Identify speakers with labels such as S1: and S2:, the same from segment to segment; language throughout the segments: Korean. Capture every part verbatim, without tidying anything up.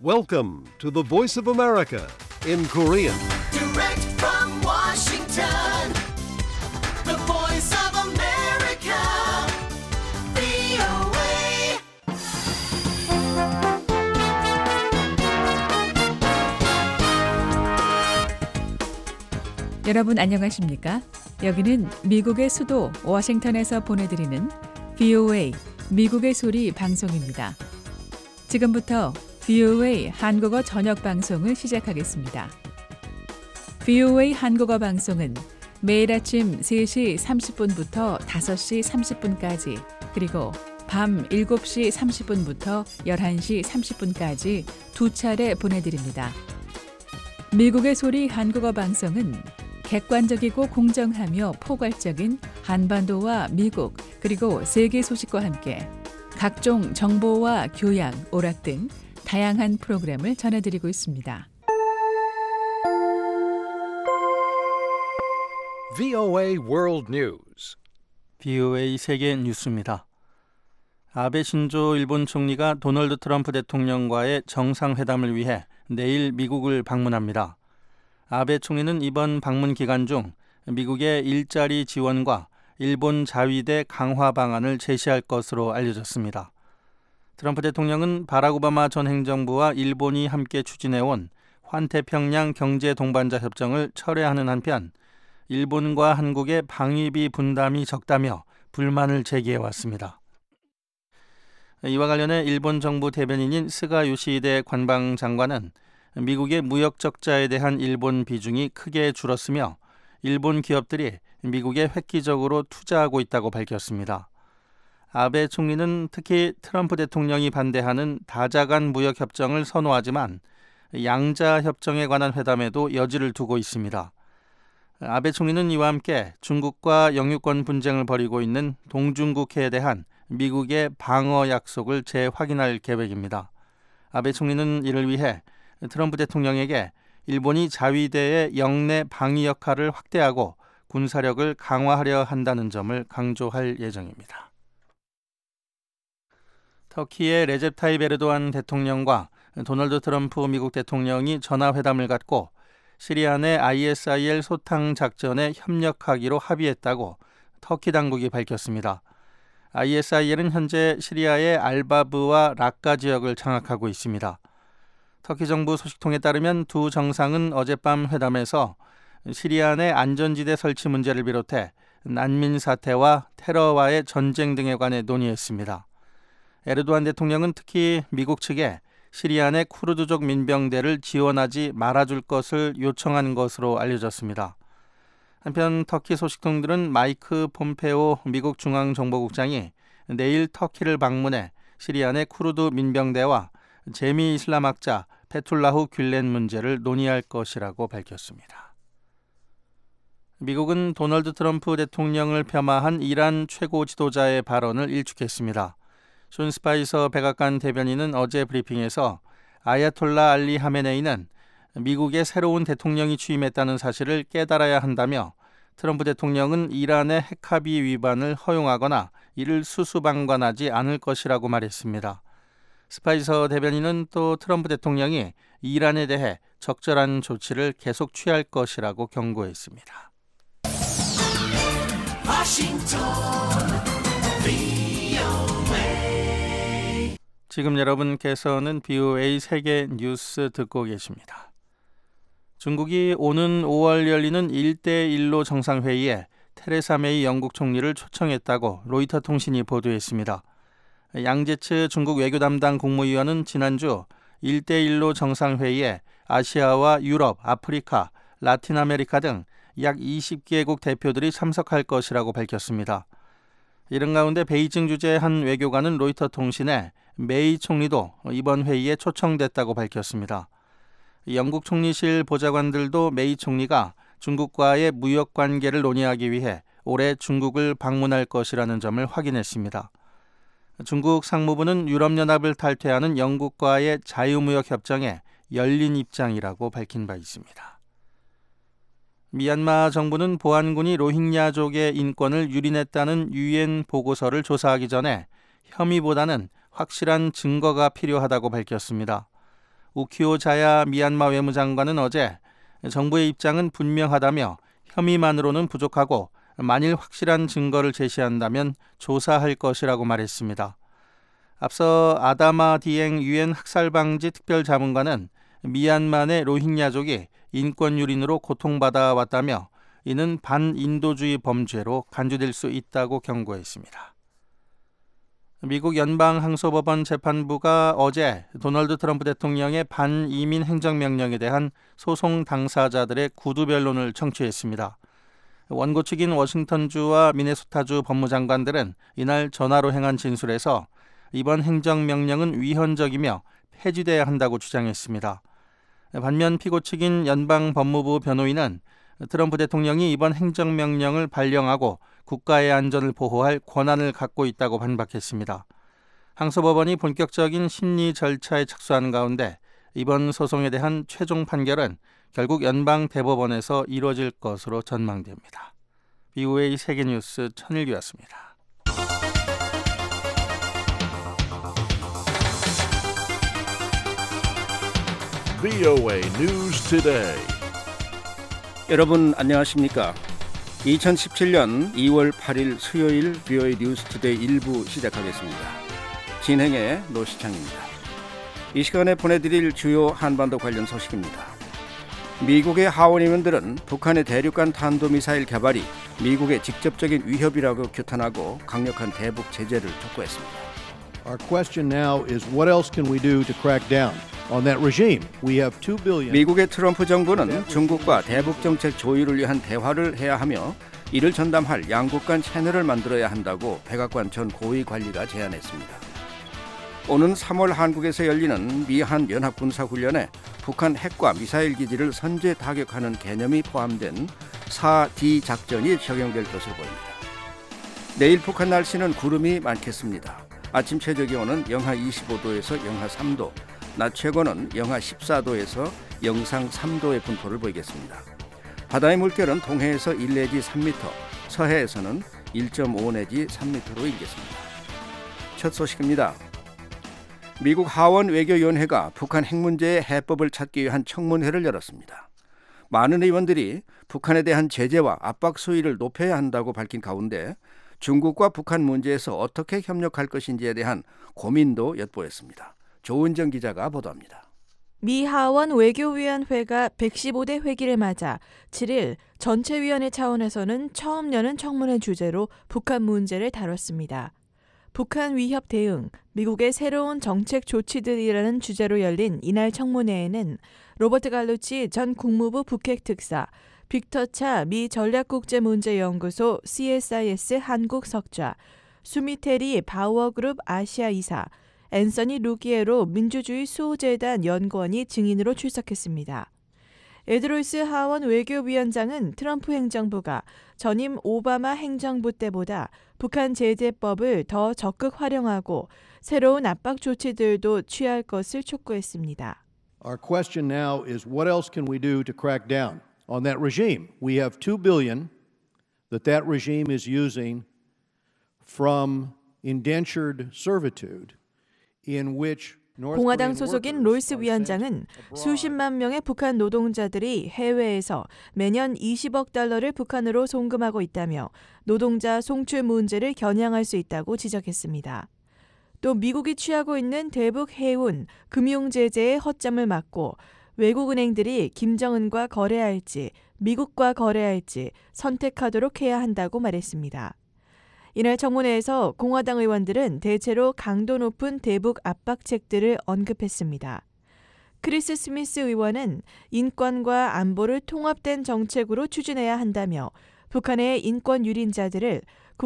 S1: Welcome to the Voice of America in Korean.
S2: Direct from Washington, the voice of America, 브이오에이.
S3: 여러분 안녕하십니까? 여기는 미국의 수도 워싱턴에서 보내드리는 브이오에이 미국의 소리 방송입니다. 지금부터 브이오에이 한국어 저녁 방송을 시작하겠습니다. 브이오에이 한국어 방송은 매일 아침 세 시 삼십 분부터 다섯 시 삼십 분까지 그리고 밤 일곱 시 삼십 분부터 열한 시 삼십 분까지 두 차례 보내드립니다. 미국의 소리 한국어 방송은 객관적이고 공정하며 포괄적인 한반도와 미국 그리고 세계 소식과 함께 각종 정보와 교양, 오락 등 다양한 프로그램을 전해드리고 있습니다.
S1: 브이오에이 World News.
S4: 브이오에이 세계 뉴스입니다. 아베 신조 일본 총리가 도널드 트럼프 대통령과의 정상회담을 위해 내일 미국을 방문합니다. 아베 총리는 이번 방문 기간 중 미국의 일자리 지원과 일본 자위대 강화 방안을 제시할 것으로 알려졌습니다. 트럼프 대통령은 바락 오바마 전 행정부와 일본이 함께 추진해온 환태평양 경제 동반자 협정을 철회하는 한편 일본과 한국의 방위비 분담이 적다며 불만을 제기해왔습니다. 이와 관련해 일본 정부 대변인인 스가 요시히데 관방장관은 미국의 무역 적자에 대한 일본 비중이 크게 줄었으며 일본 기업들이 미국에 획기적으로 투자하고 있다고 밝혔습니다. 아베 총리는 특히 트럼프 대통령이 반대하는 다자간 무역 협정을 선호하지만 양자 협정에 관한 회담에도 여지를 두고 있습니다. 아베 총리는 이와 함께 중국과 영유권 분쟁을 벌이고 있는 동중국해에 대한 미국의 방어 약속을 재확인할 계획입니다. 아베 총리는 이를 위해 트럼프 대통령에게 일본이 자위대의 영내 방위 역할을 확대하고 군사력을 강화하려 한다는 점을 강조할 예정입니다. 터키의 레셉 타입 에르도안 대통령과 도널드 트럼프 미국 대통령이 전화회담을 갖고 시리아 내 아이에스아이엘 소탕 작전에 협력하기로 합의했다고 터키 당국이 밝혔습니다. 아이에스아이엘은 현재 시리아의 알바브와 락카 지역을 장악하고 있습니다. 터키 정부 소식통에 따르면 두 정상은 어젯밤 회담에서 시리아 내 안전지대 설치 문제를 비롯해 난민 사태와 테러와의 전쟁 등에 관해 논의했습니다. 에르도안 대통령은 특히 미국 측에 시리아 내 쿠르드족 민병대를 지원하지 말아줄 것을 요청한 것으로 알려졌습니다. 한편 터키 소식통들은 마이크 폼페오 미국 중앙정보국장이 내일 터키를 방문해 시리아 내 쿠르드 민병대와 제미 이슬람학자 페툴라후 뷸렌 문제를 논의할 것이라고 밝혔습니다. 미국은 도널드 트럼프 대통령을 폄하한 이란 최고 지도자의 발언을 일축했습니다. 슌 스파이서 백악관 대변인은 어제 브리핑에서 아야톨라 알리 하메네이는 미국의 새로운 대통령이 취임했다는 사실을 깨달아야 한다며 트럼프 대통령은 이란의 핵합의 위반을 허용하거나 이를 수수방관하지 않을 것이라고 말했습니다. 스파이서 대변인은 또 트럼프 대통령이 이란에 대해 적절한 조치를 계속 취할 것이라고 경고했습니다.
S2: 워싱턴, 브이오에이.
S4: 지금 여러분께서는 브이오에이 세계 뉴스 듣고 계십니다. 중국이 오는 오월 열리는 일 대 일로 정상회의에 테레사 메이 영국 총리를 초청했다고 로이터 통신이 보도했습니다. 양제츠 중국 외교 담당 국무위원은 지난주 일 대 일로 정상회의에 아시아와 유럽, 아프리카, 라틴 아메리카 등 약 이십 개국 대표들이 참석할 것이라고 밝혔습니다. 이런 가운데 베이징 주재 한 외교관은 로이터 통신에 메이 총리도 이번 회의에 초청됐다고 밝혔습니다. 영국 총리실 보좌관들도 메이 총리가 중국과의 무역 관계를 논의하기 위해 올해 중국을 방문할 것이라는 점을 확인했습니다. 중국 상무부는 유럽연합을 탈퇴하는 영국과의 자유무역 협정에 열린 입장이라고 밝힌 바 있습니다. 미얀마 정부는 보안군이 로힝야족의 인권을 유린했다는 유엔 보고서를 조사하기 전에 혐의보다는 확실한 증거가 필요하다고 밝혔습니다. 우키오 자야 미얀마 외무장관은 어제 정부의 입장은 분명하다며 혐의만으로는 부족하고 만일 확실한 증거를 제시한다면 조사할 것이라고 말했습니다. 앞서 아다마 디엥 유엔 학살방지 특별자문관은 미얀마 내 로힝야족이 인권유린으로 고통받아 왔다며 이는 반인도주의 범죄로 간주될 수 있다고 경고했습니다. 미국 연방항소법원 재판부가 어제 도널드 트럼프 대통령의 반이민 행정명령에 대한 소송 당사자들의 구두 변론을 청취했습니다. 원고 측인 워싱턴주와 미네소타주 법무장관들은 이날 전화로 행한 진술에서 이번 행정명령은 위헌적이며 폐지돼야 한다고 주장했습니다. 반면 피고 측인 연방법무부 변호인은 트럼프 대통령이 이번 행정명령을 발령하고 국가의 안전을 보호할 권한을 갖고 있다고 반박했습니다. 항소법원이 본격적인 심리 절차에 착수하는 가운데 이번 소송에 대한 최종 판결은 결국 연방대법원에서 이루어질 것으로 전망됩니다. 비오에이 세계뉴스 천일규였습니다.
S1: 비오에이 News Today.
S5: 여러분 안녕하십니까? 이천십칠년 이월 팔일 수요일 비오에이 뉴스 투데이 일부 시작하겠습니다. 진행의 노시창입니다. 이 시간에 보내드릴 주요 한반도 관련 소식입니다. 미국의 하원 의원들은 북한의 대륙간 탄도미사일 개발이 미국의 직접적인 위협이라고 규탄하고 강력한 대북 제재를 촉구했습니다.
S6: Our question now is what else can we do to crack down on that regime? We have two billion.
S5: 미국의 트럼프 정부는 중국과 대북 정책 조율을 위한 대화를 해야 하며 이를 전담할 양국 간 채널을 만들어야 한다고 백악관 전 고위 관리가 제안했습니다. 오는 삼월 한국에서 열리는 미한 연합군사훈련에 북한 핵과 미사일 기지를 선제 타격하는 개념이 포함된 사 디 작전이 적용될 것으로 보입니다. 내일 북한 날씨는 구름이 많겠습니다. 아침 최저기온은 영하 이십오도에서 영하 삼도, 낮 최고는 영하 십사도에서 영상 삼도의 분포를 보이겠습니다. 바다의 물결은 동해에서 일 내지 삼 미터, 서해에서는 일 점 오 내지 삼 미터로 일겠습니다. 첫 소식입니다. 미국 하원 외교위원회가 북한 핵 문제의 해법을 찾기 위한 청문회를 열었습니다. 많은 의원들이 북한에 대한 제재와 압박 수위를 높여야 한다고 밝힌 가운데 중국과 북한 문제에서 어떻게 협력할 것인지에 대한 고민도 엿보였습니다. 조은정 기자가 보도합니다.
S7: 미 하원 외교위원회가 백십오대 회기를 맞아 칠일 전체위원회 차원에서는 처음 여는 청문회 주제로 북한 문제를 다뤘습니다. 북한 위협 대응, 미국의 새로운 정책 조치들이라는 주제로 열린 이날 청문회에는 로버트 갈루치 전 국무부 북핵 특사, 빅터 차 미 전략국제문제연구소 씨에스아이에스 한국 석좌, 수미테리 바워그룹 아시아 이사, 앤서니 루기에로 민주주의 수호재단 연구원이 증인으로 출석했습니다. 에드로이스 하원 외교위원장은 트럼프 행정부가 전임 오바마 행정부 때보다 북한 제재법을 더 적극 활용하고 새로운 압박 조치들도 취할 것을 촉구했습니다.
S6: Our question now is what else can we do to crack down on that regime? We have two billion that that regime is using from indentured servitude in which
S7: 공화당 소속인 로이스 위원장은 수십만 명의 북한 노동자들이 해외에서 매년 이십억 달러를 북한으로 송금하고 있다며 노동자 송출 문제를 겨냥할 수 있다고 지적했습니다. 또 미국이 취하고 있는 대북 해운, 금융 제재의 허점을 막고 외국은행들이 김정은과 거래할지 미국과 거래할지 선택하도록 해야 한다고 말했습니다. 이날 청문회에서 공화당 의원들은 대체로 강도 높은 대북 압박책들을 언급했습니다. 크리스 스미스 의원은 인권과 안보를 통합된 정책으로 추진해야 한다며 북한의 인권 유린자들을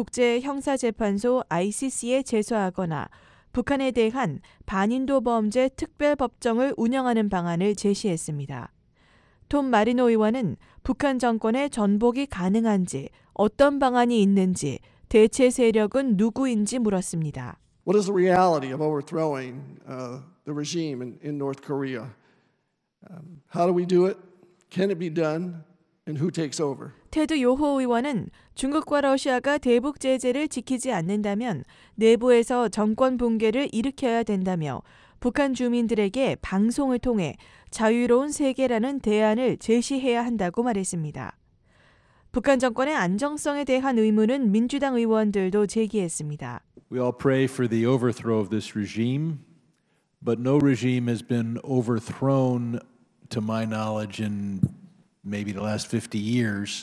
S7: 국제형사재판소 아이씨씨에 제소하거나 북한에 대한 반인도 범죄 특별법정을 운영하는 방안을 제시했습니다. 톰 마리노 의원은 북한 정권의 전복이 가능한지 어떤 방안이 있는지 대체 세력은 누구인지 물었습니다.
S8: What is the reality of overthrowing uh, the regime in, in North Korea? Um, how do we do it? Can it be done? And who takes over?
S7: 테드 요호 의원은 중국과 러시아가 대북 제재를 지키지 않는다면 내부에서 정권 붕괴를 일으켜야 된다며 북한 주민들에게 방송을 통해 자유로운 세계라는 대안을 제시해야 한다고 말했습니다. 북한 정권의 안정성에 대한 의문은 민주당 의원들도 제기했습니다.
S9: We all pray for the overthrow of this regime, but no regime has been overthrown, to my knowledge, in maybe the last fifty years.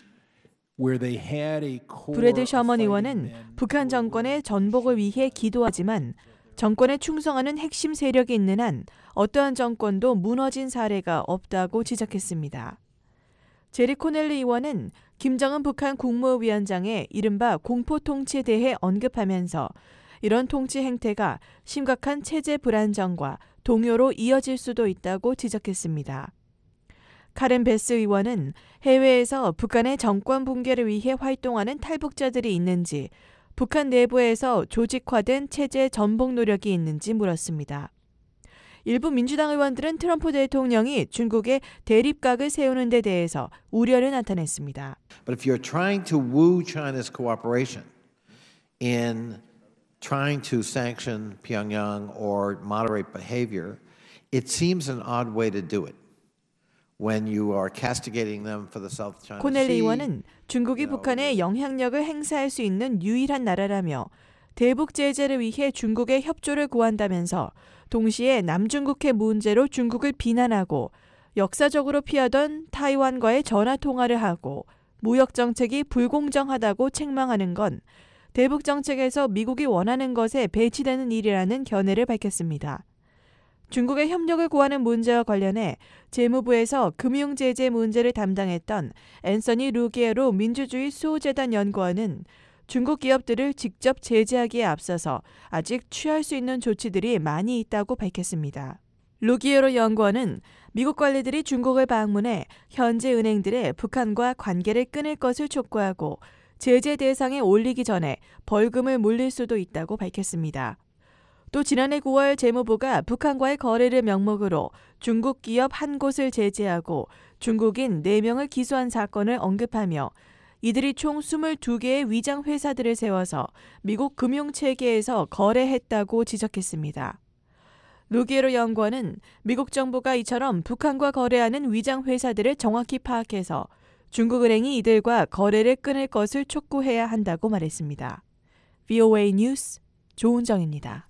S7: 브래드 셔먼 의원은 북한 정권의 전복을 위해 기도하지만 정권에 충성하는 핵심 세력이 있는 한 어떠한 정권도 무너진 사례가 없다고 지적했습니다. 제리 코넬리 의원은 김정은 북한 국무위원장의 이른바 공포통치에 대해 언급하면서 이런 통치 행태가 심각한 체제 불안정과 동요로 이어질 수도 있다고 지적했습니다. 카렌 베스 의원은 해외에서 북한의 정권 붕괴를 위해 활동하는 탈북자들이 있는지, 북한 내부에서 조직화된 체제 전복 노력이 있는지 물었습니다. 일부 민주당 의원들은 트럼프 대통령이 중국에 대립각을 세우는 데 대해서 우려를 나타냈습니다.
S10: But if you're trying to woo China's cooperation in trying to sanction Pyongyang or moderate behavior, it seems an odd way to do it. When you are castigating them for the South China Sea.
S7: 코넬리 의원은 중국이 북한에 영향력을 행사할 수 있는 유일한 나라라며 대북 제재를 위해 중국의 협조를 구한다면서 동시에 남중국해 문제로 중국을 비난하고 역사적으로 피하던 타이완과의 전화 통화를 하고 무역 정책이 불공정하다고 책망하는 건 대북 정책에서 미국이 원하는 것에 배치되는 일이라는 견해를 밝혔습니다. 중국의 협력을 구하는 문제와 관련해 재무부에서 금융제재 문제를 담당했던 앤서니 루기에로 민주주의 수호재단 연구원은 중국 기업들을 직접 제재하기에 앞서서 아직 취할 수 있는 조치들이 많이 있다고 밝혔습니다. 루기에로 연구원은 미국 관리들이 중국을 방문해 현지 은행들의 북한과 관계를 끊을 것을 촉구하고 제재 대상에 올리기 전에 벌금을 물릴 수도 있다고 밝혔습니다. 또 지난해 구월 재무부가 북한과의 거래를 명목으로 중국 기업 한 곳을 제재하고 중국인 네 명을 기소한 사건을 언급하며 이들이 총 스물두 개의 위장 회사들을 세워서 미국 금융체계에서 거래했다고 지적했습니다. 루기에로 연구원은 미국 정부가 이처럼 북한과 거래하는 위장 회사들을 정확히 파악해서 중국은행이 이들과 거래를 끊을 것을 촉구해야 한다고 말했습니다. 브이오에이 뉴스 조은정입니다.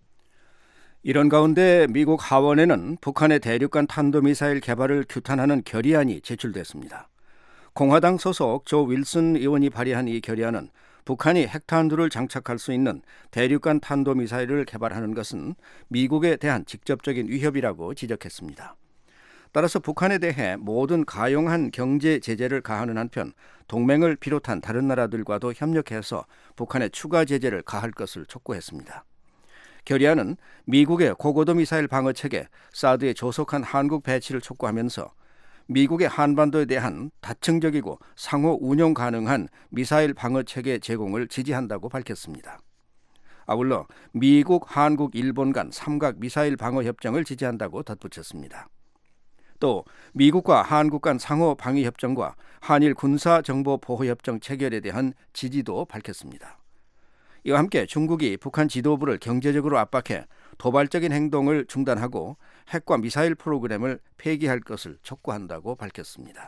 S5: 이런 가운데 미국 하원에는 북한의 대륙간 탄도미사일 개발을 규탄하는 결의안이 제출됐습니다. 공화당 소속 조 윌슨 의원이 발의한 이 결의안은 북한이 핵탄두를 장착할 수 있는 대륙간 탄도미사일을 개발하는 것은 미국에 대한 직접적인 위협이라고 지적했습니다. 따라서 북한에 대해 모든 가용한 경제 제재를 가하는 한편 동맹을 비롯한 다른 나라들과도 협력해서 북한에 추가 제재를 가할 것을 촉구했습니다. 결의안은 미국의 고고도 미사일 방어 체계 사드의 조속한 한국 배치를 촉구하면서 미국의 한반도에 대한 다층적이고 상호 운용 가능한 미사일 방어 체계 제공을 지지한다고 밝혔습니다. 아울러 미국, 한국, 일본 간 삼각 미사일 방어 협정을 지지한다고 덧붙였습니다. 또 미국과 한국 간 상호 방위 협정과 한일 군사 정보 보호 협정 체결에 대한 지지도 밝혔습니다. 이와 함께 중국이 북한 지도부를 경제적으로 압박해 도발적인 행동을 중단하고 핵과 미사일 프로그램을 폐기할 것을 촉구한다고 밝혔습니다.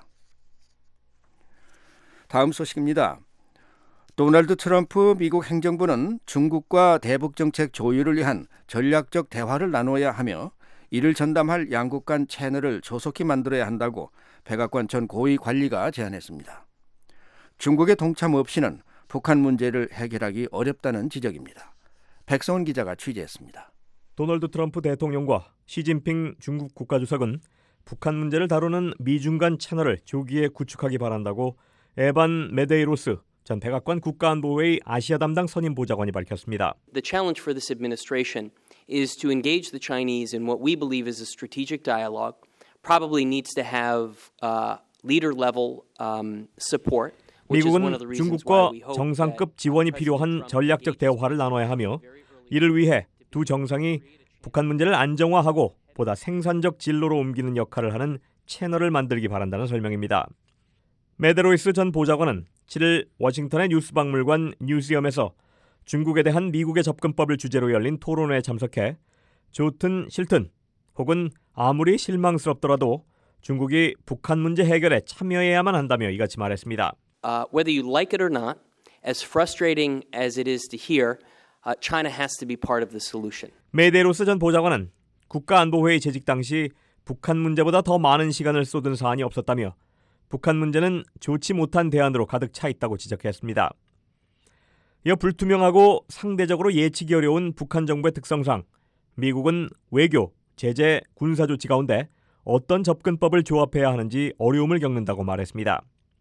S5: 다음 소식입니다. 도널드 트럼프 미국 행정부는 중국과 대북 정책 조율을 위한 전략적 대화를 나누어야 하며 이를 전담할 양국 간 채널을 조속히 만들어야 한다고 백악관 전 고위 관리가 제안했습니다. 중국의 동참 없이는 북한 문제를 해결하기 어렵다는 지적입니다. 백성훈 기자가 취재했습니다.
S11: 도널드 트럼프 대통령과 시진핑 중국 국가주석은 북한 문제를 다루는 미중 간 채널을 조기에 구축하기 바란다고 에반 메데이로스 전 백악관 국가안보회의 아시아 담당 선임 보좌관이 밝혔습니다.
S12: The challenge for this administration is to engage the Chinese in what we believe is a strategic dialogue. Probably needs to have uh, leader level um, support.
S11: 미국은 중국과 정상급 지원이 필요한 전략적 대화를 나눠야 하며 이를 위해 두 정상이 북한 문제를 안정화하고 보다 생산적 진로로 옮기는 역할을 하는 채널을 만들기 바란다는 설명입니다. 메데로이스 전 보좌관은 칠일 워싱턴의 뉴스박물관 뉴지엄에서 중국에 대한 미국의 접근법을 주제로 열린 토론회에 참석해 좋든 싫든 혹은 아무리 실망스럽더라도 중국이 북한 문제 해결에 참여해야만 한다며 이같이 말했습니다.
S12: Uh, whether you like it or not, as frustrating as it is to hear, uh, China has to be part of the solution.
S11: 메데로스 전 보좌관은 국가안보회의 재직 당시 북한 문제보다 더 많은 시간을 쏟은 사안이 없었다며 북한 문제는 좋지 못한 대안으로 가득 차 있다고 지적했습니다. 이어 불투명하고 상대적으로 예측이 어려운 북한 정부의 특성상 미국은 외교, 제재, 군사 조치 가운데 어떤 접근법을 조합해야 하는지 어려움을 겪는다고 말했습니다.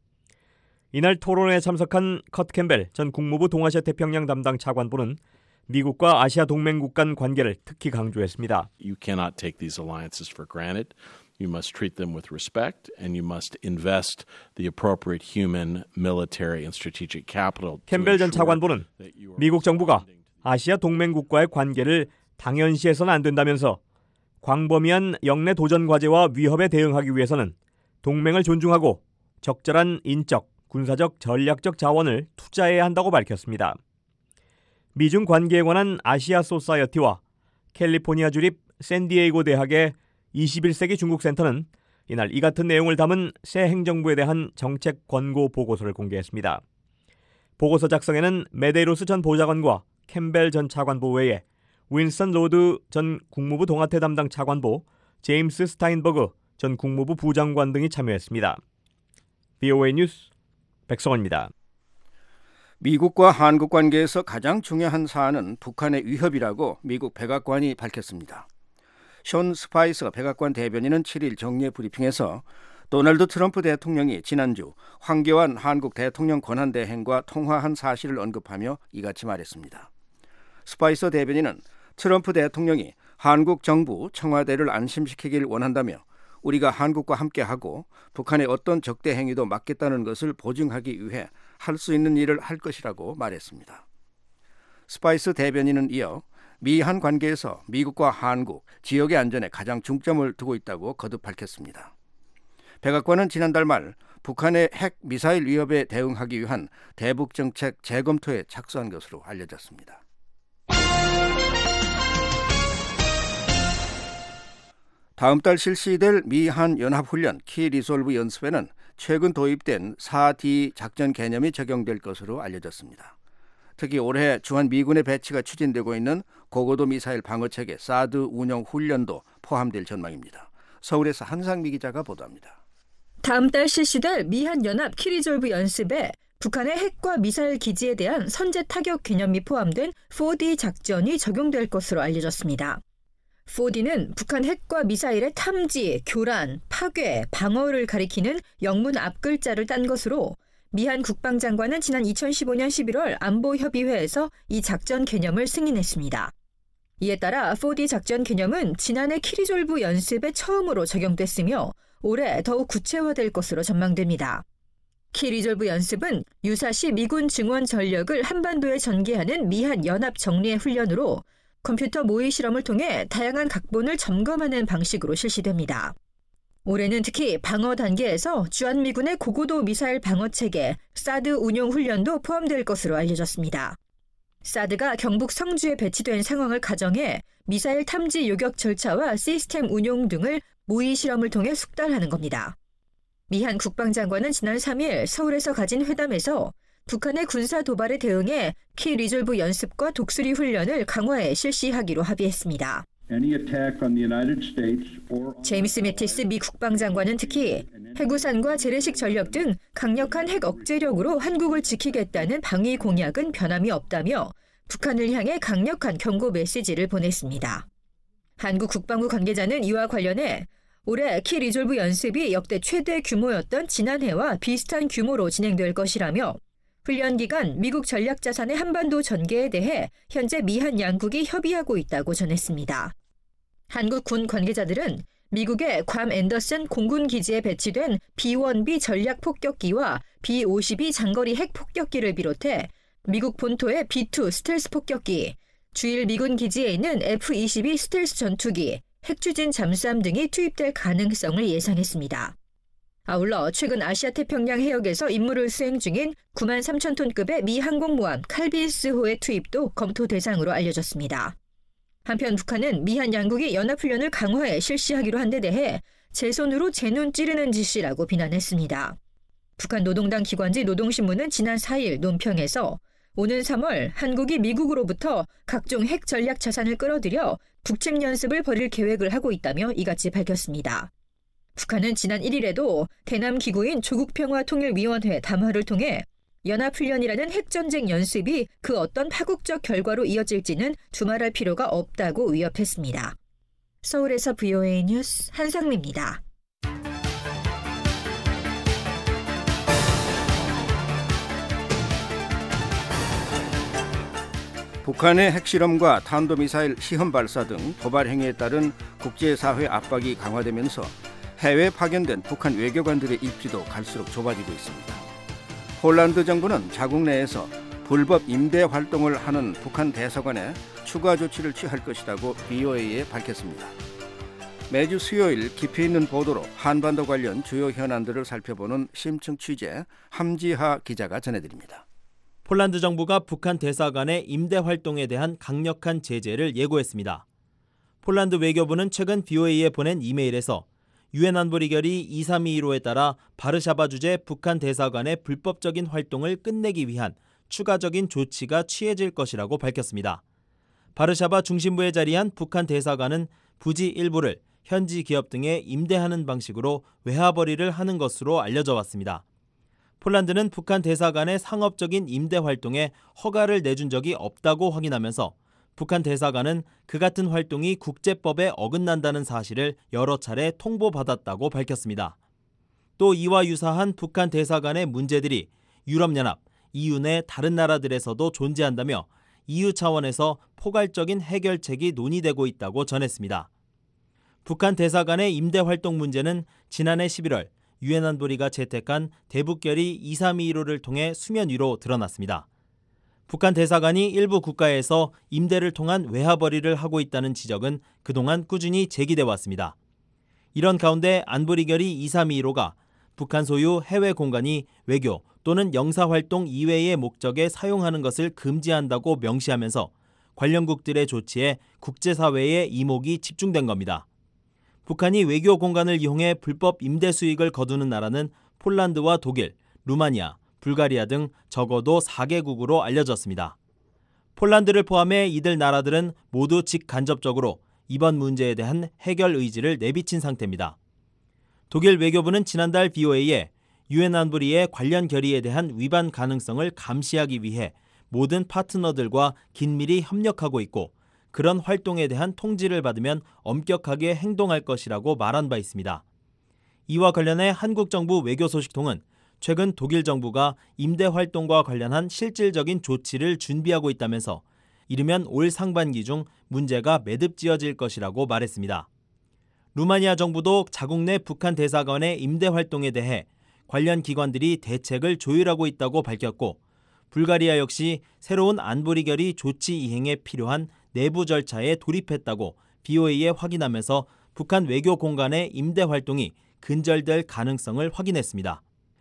S11: 이날 토론회에 참석한 컷 캠벨 전 국무부 동아시아 태평양 담당 차관보는 미국과 아시아 동맹국 간 관계를 특히 강조했습니다.
S13: You cannot take these alliances for granted. You must treat them with respect and you must invest the appropriate human, military and strategic capital.
S11: 캠벨 전 차관보는 미국 정부가 아시아 동맹국과의 관계를 당연시해서는 안 된다면서 광범위한 영내 도전 과제와 위협에 대응하기 위해서는 동맹을 존중하고 적절한 인적, 군사적, 전략적 자원을 투자해야 한다고 밝혔습니다. 미중 관계에 관한 아시아 소사이어티와 캘리포니아 주립 샌디에이고 대학의 이십일 세기 중국 센터는 이날 이 같은 내용을 담은 새 행정부에 대한 정책 권고 보고서를 공개했습니다. 보고서 작성에는 메데로스 전 보좌관과 캠벨 전 차관보 외에 윈스턴 로드 전 국무부 동아태 담당 차관보, 제임스 스타인버그 전 국무부 부장관 등이 참여했습니다. 브이오에이 뉴스 백성원입니다.
S5: 미국과 한국 관계에서 가장 중요한 사안은 북한의 위협이라고 미국 백악관이 밝혔습니다. 션 스파이서 백악관 대변인은 칠 일 정례 브리핑에서 도널드 트럼프 대통령이 지난주 황교안 한국 대통령 권한대행과 통화한 사실을 언급하며 이같이 말했습니다. 스파이서 대변인은 트럼프 대통령이 한국 정부 청와대를 안심시키길 원한다며 우리가 한국과 함께하고 북한의 어떤 적대 행위도 막겠다는 것을 보증하기 위해 할 수 있는 일을 할 것이라고 말했습니다. 스파이스 대변인은 이어 미한 관계에서 미국과 한국, 지역의 안전에 가장 중점을 두고 있다고 거듭 밝혔습니다. 백악관은 지난달 말 북한의 핵 미사일 위협에 대응하기 위한 대북 정책 재검토에 착수한 것으로 알려졌습니다. 다음 달 실시될 미한 연합훈련 키 리졸브 연습에는 최근 도입된 사 디 작전 개념이 적용될 것으로 알려졌습니다. 특히 올해 주한 미군의 배치가 추진되고 있는 고고도 미사일 방어체계 사드 운영 훈련도 포함될 전망입니다. 서울에서 한상미 기자가 보도합니다.
S14: 다음 달 실시될 미한연합 키리졸브 연습에 북한의 핵과 미사일 기지에 대한 선제 타격 개념이 포함된 사 디 작전이 적용될 것으로 알려졌습니다. 사 디는 북한 핵과 미사일의 탐지, 교란, 파괴, 방어를 가리키는 영문 앞글자를 딴 것으로 미한 국방장관은 지난 이천십오 년 십일월 안보협의회에서 이 작전 개념을 승인했습니다. 이에 따라 사 디 작전 개념은 지난해 키리졸브 연습에 처음으로 적용됐으며 올해 더욱 구체화될 것으로 전망됩니다. 키리졸브 연습은 유사시 미군 증원 전력을 한반도에 전개하는 미한 연합 정례 훈련으로 컴퓨터 모의 실험을 통해 다양한 각본을 점검하는 방식으로 실시됩니다. 올해는 특히 방어 단계에서 주한미군의 고고도 미사일 방어체계 사드 운용 훈련도 포함될 것으로 알려졌습니다. 사드가 경북 성주에 배치된 상황을 가정해 미사일 탐지 요격 절차와 시스템 운용 등을 모의 실험을 통해 숙달하는 겁니다. 미한 국방장관은 지난 삼 일 서울에서 가진 회담에서 북한의 군사 도발에 대응해 키 리졸브 연습과 독수리 훈련을 강화해 실시하기로 합의했습니다. 제임스 매티스 미 국방장관은 특히 해구산과 재래식 전력 등 강력한 핵 억제력으로 한국을 지키겠다는 방위 공약은 변함이 없다며 북한을 향해 강력한 경고 메시지를 보냈습니다. 한국 국방부 관계자는 이와 관련해 올해 키 리졸브 연습이 역대 최대 규모였던 지난해와 비슷한 규모로 진행될 것이라며 훈련 기간 미국 전략자산의 한반도 전개에 대해 현재 미한 양국이 협의하고 있다고 전했습니다. 한국 군 관계자들은 미국의 괌 앤더슨 공군 기지에 배치된 비 원 비 전략 폭격기와 비 오십이 장거리 핵 폭격기를 비롯해 미국 본토의 비 투 스텔스 폭격기, 주일 미군 기지에 있는 에프 이십이 스텔스 전투기, 핵추진 잠수함 등이 투입될 가능성을 예상했습니다. 아울러 최근 아시아 태평양 해역에서 임무를 수행 중인 구만 삼천 톤급의 미 항공모함 칼빈스호의 투입도 검토 대상으로 알려졌습니다. 한편 북한은 미한 양국이 연합훈련을 강화해 실시하기로 한 데 대해 제 손으로 제 눈 찌르는 짓이라고 비난했습니다. 북한 노동당 기관지 노동신문은 지난 사 일 논평에서 오는 삼월 한국이 미국으로부터 각종 핵 전략 자산을 끌어들여 북침 연습을 벌일 계획을 하고 있다며 이같이 밝혔습니다. 북한은 지난 일 일에도 대남 기구인 조국평화통일위원회 담화를 통해 연합훈련이라는 핵전쟁 연습이 그 어떤 파국적 결과로 이어질지는 두말할 필요가 없다고 위협했습니다. 서울에서 브이오에이 뉴스 한상미입니다.
S5: 북한의 핵실험과 탄도미사일 시험 발사 등 도발 행위에 따른 국제사회 압박이 강화되면서 해외에 파견된 북한 외교관들의 입지도 갈수록 좁아지고 있습니다. 폴란드 정부는 자국 내에서 불법 임대 활동을 하는 북한 대사관에 추가 조치를 취할 것이라고 브이오에이에 밝혔습니다. 매주 수요일 깊이 있는 보도로 한반도 관련 주요 현안들을 살펴보는 심층 취재 함지하 기자가 전해드립니다.
S15: 폴란드 정부가 북한 대사관의 임대 활동에 대한 강력한 제재를 예고했습니다. 폴란드 외교부는 최근 브이오에이에 보낸 이메일에서 유엔 안보리 결의 이삼이일오에 따라 바르샤바 주재 북한 대사관의 불법적인 활동을 끝내기 위한 추가적인 조치가 취해질 것이라고 밝혔습니다. 바르샤바 중심부에 자리한 북한 대사관은 부지 일부를 현지 기업 등에 임대하는 방식으로 외화벌이를 하는 것으로 알려져 왔습니다. 폴란드는 북한 대사관의 상업적인 임대 활동에 허가를 내준 적이 없다고 확인하면서 북한 대사관은 그 같은 활동이 국제법에 어긋난다는 사실을 여러 차례 통보받았다고 밝혔습니다. 또 이와 유사한 북한 대사관의 문제들이 유럽연합, 이유 내 다른 나라들에서도 존재한다며 이유 차원에서 포괄적인 해결책이 논의되고 있다고 전했습니다. 북한 대사관의 임대 활동 문제는 지난해 십일월 유엔 안보리가 채택한 대북결의 이삼이일오를 통해 수면 위로 드러났습니다. 북한 대사관이 일부 국가에서 임대를 통한 외화벌이를 하고 있다는 지적은 그동안 꾸준히 제기돼 왔습니다. 이런 가운데 안보리결의 이삼이일오가 북한 소유 해외 공간이 외교 또는 영사활동 이외의 목적에 사용하는 것을 금지한다고 명시하면서 관련국들의 조치에 국제사회의 이목이 집중된 겁니다. 북한이 외교 공간을 이용해 불법 임대 수익을 거두는 나라는 폴란드와 독일, 루마니아, 불가리아 등 적어도 사 개국으로 알려졌습니다. 폴란드를 포함해 이들 나라들은 모두 직간접적으로 이번 문제에 대한 해결 의지를 내비친 상태입니다. 독일 외교부는 지난달 브이오에이에 유엔 안보리의 관련 결의에 대한 위반 가능성을 감시하기 위해 모든 파트너들과 긴밀히 협력하고 있고 그런 활동에 대한 통지를 받으면 엄격하게 행동할 것이라고 말한 바 있습니다. 이와 관련해 한국 정부 외교소식통은 최근 독일 정부가 임대 활동과 관련한 실질적인 조치를 준비하고 있다면서 이르면 올 상반기 중 문제가 매듭지어질 것이라고 말했습니다. 루마니아 정부도 자국 내 북한 대사관의 임대 활동에 대해 관련 기관들이 대책을 조율하고 있다고 밝혔고 불가리아 역시 새로운 안보리 결의 조치 이행에 필요한 내부 절차에 돌입했다고 브이오에이에 확인하면서 북한 외교 공간의 임대 활동이 근절될 가능성을 확인했습니다.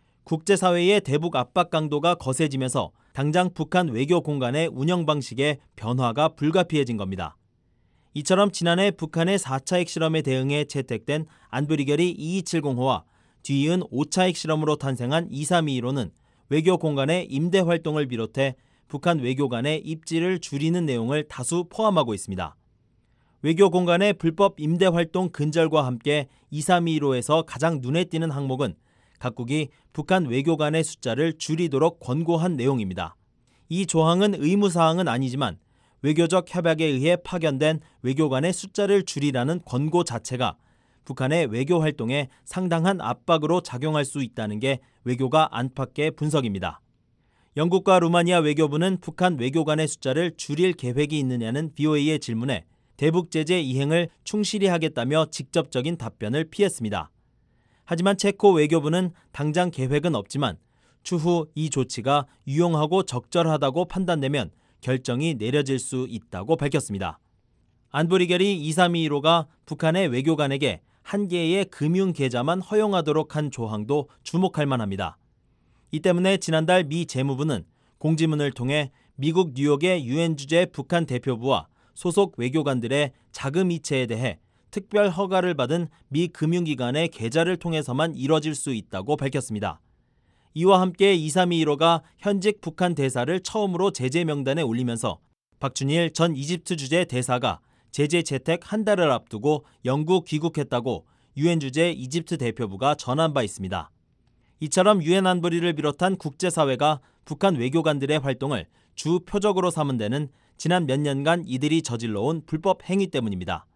S15: 국제사회의 대북 압박 강도가 거세지면서 당장 북한 외교 공간의 운영 방식에 변화가 불가피해진 겁니다. 이처럼 지난해 북한의 사 차 핵실험에 대응해 채택된 안보리 결의 이이칠공호와 뒤이은 오 차 핵실험으로 탄생한 이삼이일오는 외교 공간의 임대 활동을 비롯해 북한 외교 간의 입지를 줄이는 내용을 다수 포함하고 있습니다. 외교 공간의 불법 임대 활동 근절과 함께 이삼이일오에서 가장 눈에 띄는 항목은 각국이 북한 외교관의 숫자를 줄이도록 권고한 내용입니다. 이 조항은 의무사항은 아니지만 외교적 협약에 의해 파견된 외교관의 숫자를 줄이라는 권고 자체가 북한의 외교 활동에 상당한 압박으로 작용할 수 있다는 게 외교가 안팎의 분석입니다. 영국과 루마니아 외교부는 북한 외교관의 숫자를 줄일 계획이 있느냐는 브이오에이의 질문에 대북 제재 이행을 충실히 하겠다며 직접적인 답변을 피했습니다. 하지만 체코 외교부는 당장 계획은 없지만 추후 이 조치가 유용하고 적절하다고 판단되면 결정이 내려질 수 있다고 밝혔습니다. 안보리 결의 이삼이일오가 북한의 외교관에게 한 개의 금융 계좌만 허용하도록 한 조항도 주목할 만합니다. 이 때문에 지난달 미 재무부는 공지문을 통해 미국 뉴욕의 유엔 주재 북한 대표부와 소속 외교관들의 자금 이체에 대해 특별 허가를 받은 미 금융기관의 계좌를 통해서만 이뤄질 수 있다고 밝혔습니다. 이와 함께 이삼이일오가 현직 북한 대사를 처음으로 제재 명단에 올리면서 박준일 전 이집트 주재 대사가 제재 채택 한 달을 앞두고 영국 귀국했다고 유엔 주재 이집트 대표부가 전한 바 있습니다. 이처럼 유엔 안보리를 비롯한 국제사회가 북한 외교관들의 활동을 주 표적으로 삼은 데는 지난 몇 년간 이들이 저질러온 불법 행위 때문입니다.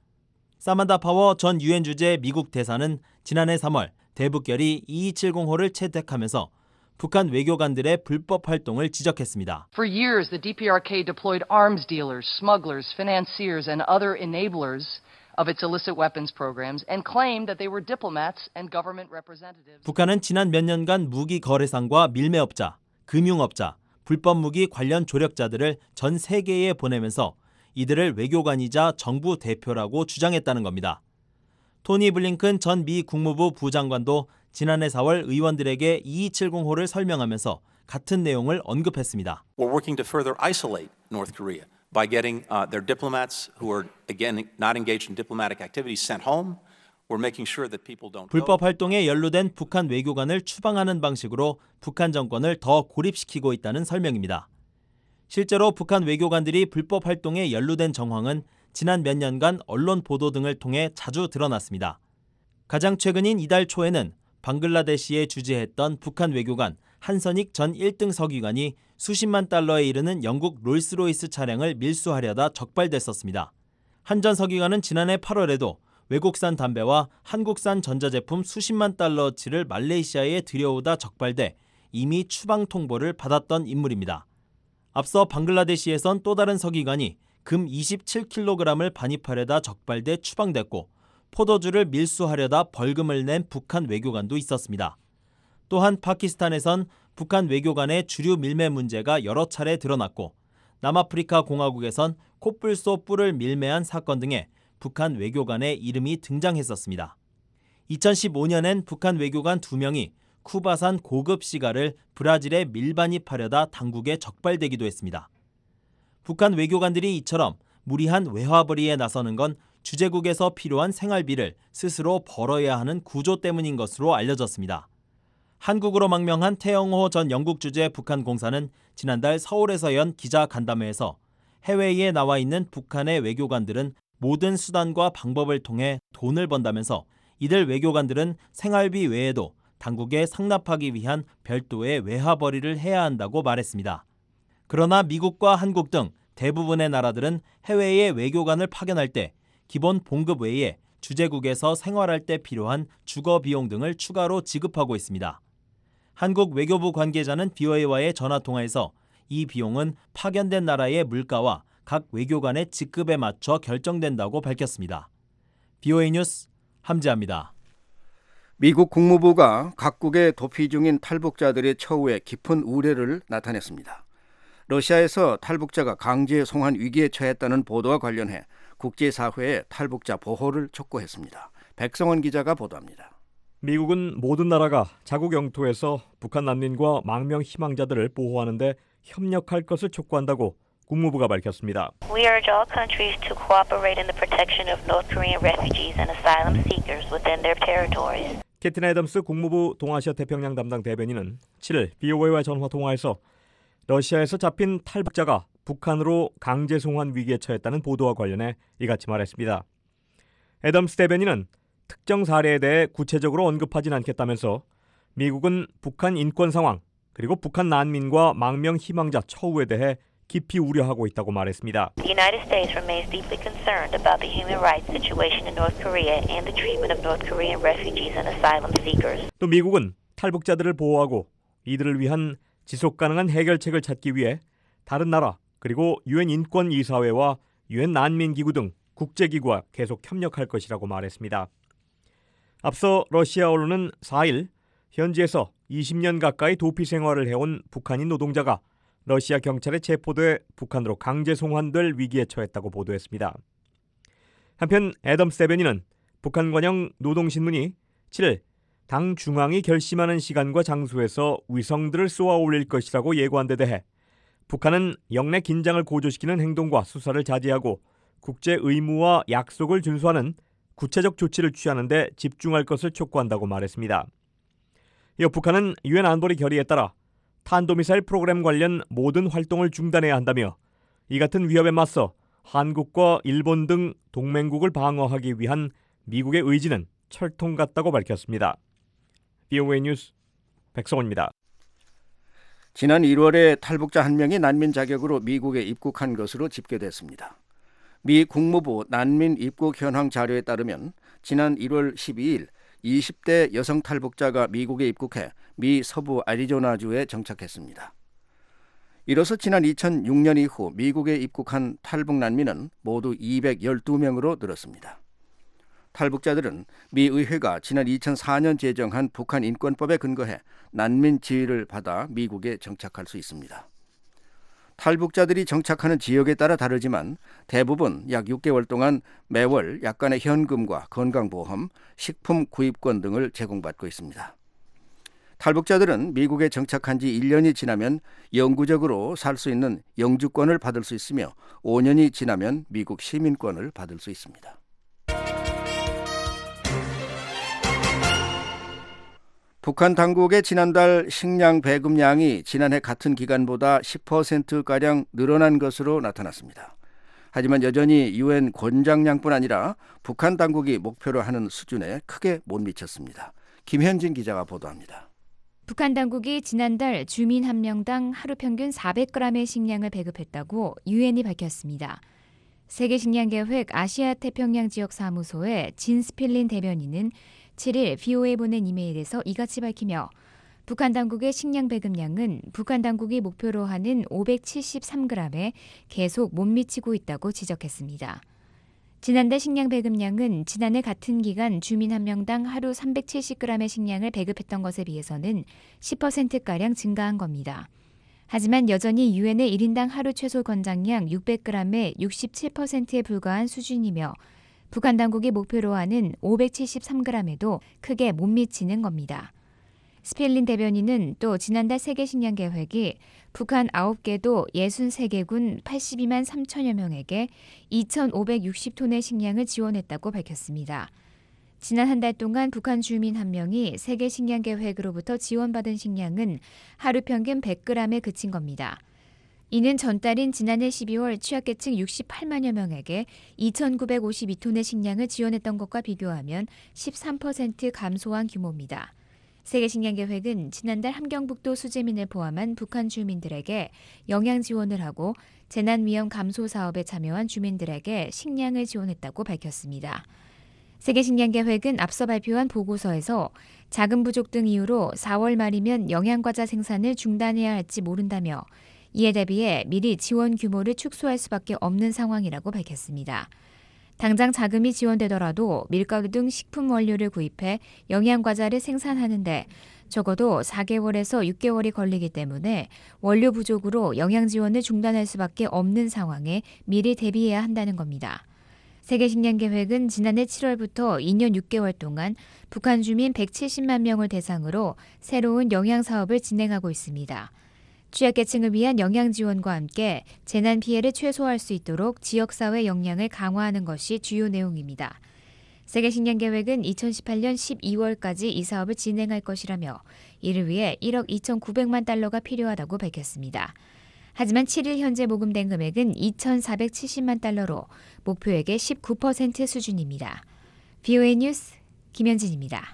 S15: 사만다 파워 전 유엔 주재 미국 대사는 지난해 삼월 대북결의 이이칠공호를 채택하면서 북한 외교관들의 불법 활동을 지적했습니다.
S16: For years, the 디피아르케이 deployed arms dealers, smugglers, financiers, and other enablers of its illicit weapons programs and claimed that they were diplomats and government representatives.
S15: 북한은 지난 몇 년간 무기 거래상과 밀매업자, 금융업자, 불법 무기 관련 조력자들을 전 세계에 보내면서 이들을 외교관이자 정부 대표라고 주장했다는 겁니다. 토니 블링컨 전 미 국무부 부장관도 지난해 사월 의원들에게 이이칠공호를 설명하면서 같은 내용을 언급했습니다.
S17: We're working to further isolate North Korea by getting uh, their diplomats who are again not engaged in diplomatic activities sent home. We're making sure that people don't.
S15: 불법 활동에 연루된 북한 외교관을 추방하는 방식으로 북한 정권을 더 고립시키고 있다는 설명입니다. 실제로 북한 외교관들이 불법 활동에 연루된 정황은 지난 몇 년간 언론 보도 등을 통해 자주 드러났습니다. 가장 최근인 이달 초에는 방글라데시에 주재했던 북한 외교관 한선익 전 일 등 서기관이 수십만 달러에 이르는 영국 롤스로이스 차량을 밀수하려다 적발됐었습니다. 한 전 서기관은 지난해 팔월에도 외국산 담배와 한국산 전자제품 수십만 달러치를 말레이시아에 들여오다 적발돼 이미 추방 통보를 받았던 인물입니다. 앞서 방글라데시에선 또 다른 서기관이 금 이십칠 킬로그램을 반입하려다 적발돼 추방됐고 포도주를 밀수하려다 벌금을 낸 북한 외교관도 있었습니다. 또한 파키스탄에선 북한 외교관의 주류 밀매 문제가 여러 차례 드러났고 남아프리카 공화국에선 코뿔소 뿔을 밀매한 사건 등에 북한 외교관의 이름이 등장했었습니다. 이천십오 년엔 북한 외교관 두 명이 쿠바산 고급 시가를 브라질에 밀반입하려다 당국에 적발되기도 했습니다. 북한 외교관들이 이처럼 무리한 외화벌이에 나서는 건 주재국에서 필요한 생활비를 스스로 벌어야 하는 구조 때문인 것으로 알려졌습니다. 한국으로 망명한 태영호 전 영국 주재 북한 공사는 지난달 서울에서 연 기자 간담회에서 해외에 나와 있는 북한의 외교관들은 모든 수단과 방법을 통해 돈을 번다면서 이들 외교관들은 생활비 외에도 당국에 상납하기 위한 별도의 외화벌이를 해야 한다고 말했습니다. 그러나 미국과 한국 등 대부분의 나라들은 해외에 외교관을 파견할 때 기본 봉급 외에 주재국에서 생활할 때 필요한 주거 비용 등을 추가로 지급하고 있습니다. 한국 외교부 관계자는 비오에이와의 전화통화에서 이 비용은 파견된 나라의 물가와 각 외교관의 직급에 맞춰 결정된다고 밝혔습니다. 비오에이 뉴스 함지아입니다.
S5: 미국 국무부가 각국의 도피 중인 탈북자들의 처우에 깊은 우려를 나타냈습니다. 러시아에서 탈북자가 강제 송환 위기에 처했다는 보도와 관련해 국제사회에 탈북자 보호를 촉구했습니다. 백성원 기자가 보도합니다.
S11: 미국은 모든 나라가 자국 영토에서 북한 난민과 망명 희망자들을 보호하는 데 협력할 것을 촉구한다고 국무부가 밝혔습니다.
S18: We urge all countries to cooperate in the protection of North Korean refugees and asylum seekers within their territories.
S11: 캐트린 애덤스 국무부 동아시아 태평양 담당 대변인은 칠일 비오에이와 전화 통화에서 러시아에서 잡힌 탈북자가 북한으로 강제 송환 위기에 처했다는 보도와 관련해 이같이 말했습니다. 애덤스 대변인은 특정 사례에 대해 구체적으로 언급하진 않겠다면서 미국은 북한 인권 상황 그리고 북한 난민과 망명 희망자 처우에 대해 깊이 우려하고 있다고 말했습니다.
S18: The United States remains deeply concerned about the human rights situation in North Korea and the treatment of North Korean refugees and asylum seekers.
S11: 또 미국은 탈북자들을 보호하고 이들을 위한 지속 가능한 해결책을 찾기 위해 다른 나라 그리고 유엔 인권 이사회와 유엔 난민 기구 등 국제 기구와 계속 협력할 것이라고 말했습니다. 앞서 러시아 언론은 사일 현지에서 이십 년 가까이 도피 생활을 해온 북한인 노동자가 러시아 경찰에 체포돼 북한으로 강제 송환될 위기에 처했다고 보도했습니다. 한편 애덤스 대변인은 북한 관영 노동신문이 칠일 당 중앙이 결심하는 시간과 장소에서 위성들을 쏘아 올릴 것이라고 예고한 데 대해 북한은 영내 긴장을 고조시키는 행동과 수사를 자제하고 국제 의무와 약속을 준수하는 구체적 조치를 취하는 데 집중할 것을 촉구한다고 말했습니다. 이어 북한은 유엔 안보리 결의에 따라 탄도미사일 프로그램 관련 모든 활동을 중단해야 한다며 이 같은 위협에 맞서 한국과 일본 등 동맹국을 방어하기 위한 미국의 의지는 철통 같다고 밝혔습니다. 비오에이 뉴스 백성원입니다.
S5: 지난 일월에 탈북자 한 명이 난민 자격으로 미국에 입국한 것으로 집계됐습니다. 미 국무부 난민 입국 현황 자료에 따르면 지난 일월 십이일 이십 대 여성 탈북자가 미국에 입국해 미 서부 애리조나주에 정착했습니다. 이로써 지난 이천육 년 이후 미국에 입국한 탈북 난민은 모두 이백십이 명으로 늘었습니다. 탈북자들은 미 의회가 지난 이천사 년 제정한 북한 인권법에 근거해 난민 지위를 받아 미국에 정착할 수 있습니다. 탈북자들이 정착하는 지역에 따라 다르지만 대부분 약 육 개월 동안 매월 약간의 현금과 건강보험, 식품 구입권 등을 제공받고 있습니다. 탈북자들은 미국에 정착한 지 일 년이 지나면 영구적으로 살 수 있는 영주권을 받을 수 있으며 오 년이 지나면 미국 시민권을 받을 수 있습니다. 북한 당국의 지난달 식량 배급량이 지난해 같은 기간보다 십 퍼센트가량 늘어난 것으로 나타났습니다. 하지만 여전히 유엔 권장량뿐 아니라 북한 당국이 목표로 하는 수준에 크게 못 미쳤습니다. 김현진 기자가 보도합니다.
S19: 북한 당국이 지난달 주민 한 명당 하루 평균 사백 그램의 식량을 배급했다고 유엔이 밝혔습니다. 세계식량계획 아시아태평양 지역 사무소의 진 스필린 대변인은 칠일 비오에이에 보낸 이메일에서 이같이 밝히며 북한 당국의 식량 배급량은 북한 당국이 목표로 하는 오백칠십삼 그램에 계속 못 미치고 있다고 지적했습니다. 지난달 식량 배급량은 지난해 같은 기간 주민 한 명당 하루 삼백칠십 그램의 식량을 배급했던 것에 비해서는 십 퍼센트가량 증가한 겁니다. 하지만 여전히 유엔의 일 인당 하루 최소 권장량 육백 그램의 육십칠 퍼센트에 불과한 수준이며 북한 당국이 목표로 하는 오백칠십삼 그램에도 크게 못 미치는 겁니다. 스필린 대변인은 또 지난달 세계식량계획이 북한 아홉 개도 육십삼 개군 팔십이만 삼천여 명에게 이천오백육십 톤의 식량을 지원했다고 밝혔습니다. 지난 한 달 동안 북한 주민 한 명이 세계식량계획으로부터 지원받은 식량은 하루 평균 백 그램에 그친 겁니다. 이는 전달인 지난해 십이월 취약계층 육십팔만여 명에게 이천구백오십이 톤의 식량을 지원했던 것과 비교하면 십삼 퍼센트 감소한 규모입니다. 세계식량계획은 지난달 함경북도 수재민을 포함한 북한 주민들에게 영양 지원을 하고 재난위험 감소 사업에 참여한 주민들에게 식량을 지원했다고 밝혔습니다. 세계식량계획은 앞서 발표한 보고서에서 자금 부족 등 이유로 사월 말이면 영양과자 생산을 중단해야 할지 모른다며 이에 대비해 미리 지원 규모를 축소할 수밖에 없는 상황이라고 밝혔습니다. 당장 자금이 지원되더라도 밀가루 등 식품 원료를 구입해 영양과자를 생산하는데 적어도 사 개월에서 육 개월이 걸리기 때문에 원료 부족으로 영양 지원을 중단할 수밖에 없는 상황에 미리 대비해야 한다는 겁니다. 세계식량계획은 지난해 칠월부터 이 년 육 개월 동안 북한 주민 백칠십만 명을 대상으로 새로운 영양 사업을 진행하고 있습니다. 취약계층을 위한 영양 지원과 함께 재난 피해를 최소화할 수 있도록 지역사회 역량을 강화하는 것이 주요 내용입니다. 세계식량계획은 이천십팔 년 십이월까지 이 사업을 진행할 것이라며 이를 위해 일억 이천구백만 달러가 필요하다고 밝혔습니다. 하지만 칠일 현재 모금된 금액은 이천사백칠십만 달러로 목표액의 십구 퍼센트 수준입니다. 비오에이 뉴스 김현진입니다.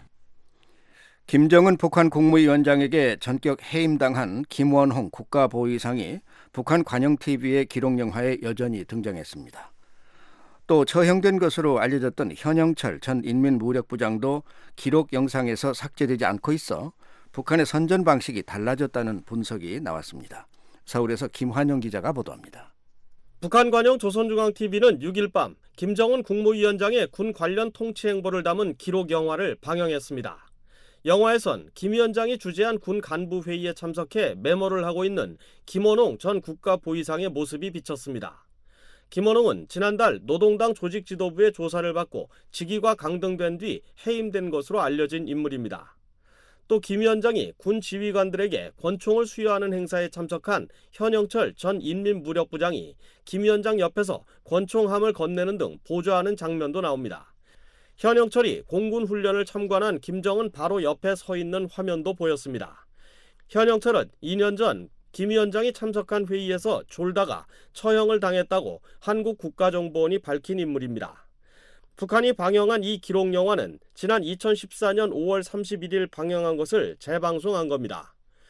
S5: 김정은 북한 국무위원장에게 전격 해임당한 김원홍 국가보위상이 북한 관영티비의 기록영화에 여전히 등장했습니다. 또 처형된 것으로 알려졌던 현영철 전 인민무력부장도 기록 영상에서 삭제되지 않고 있어 북한의 선전 방식이 달라졌다는 분석이 나왔습니다. 서울에서 김환영 기자가 보도합니다.
S20: 북한 관영 조선중앙티비는 육일 밤 김정은 국무위원장의 군 관련 통치 행보를 담은 기록 영화를 방영했습니다. 영화에선 김 위원장이 주재한 군 간부 회의에 참석해 메모를 하고 있는 김원홍 전 국가보위상의 모습이 비쳤습니다. 김원홍은 지난달 노동당 조직 지도부의 조사를 받고 직위가 강등된 뒤 해임된 것으로 알려진 인물입니다. 또 김 위원장이 군 지휘관들에게 권총을 수여하는 행사에 참석한 현영철 전 인민무력부장이 김 위원장 옆에서 권총함을 건네는 등 보조하는 장면도 나옵니다. 현영철이 공군 훈련을 참관한 김정은 바로 옆에 서 있는 화면도 보였습니다. 현영철은 이 년 전 김 위원장이 참석한 회의에서 졸다가 처형을 당했다고 한국 국가정보원이 밝힌 인물입니다. 북한이 방영한 이 기록 영화는 지난 이천십사 년 오월 삼십일 일 방영한 것을 재방송한 겁니다.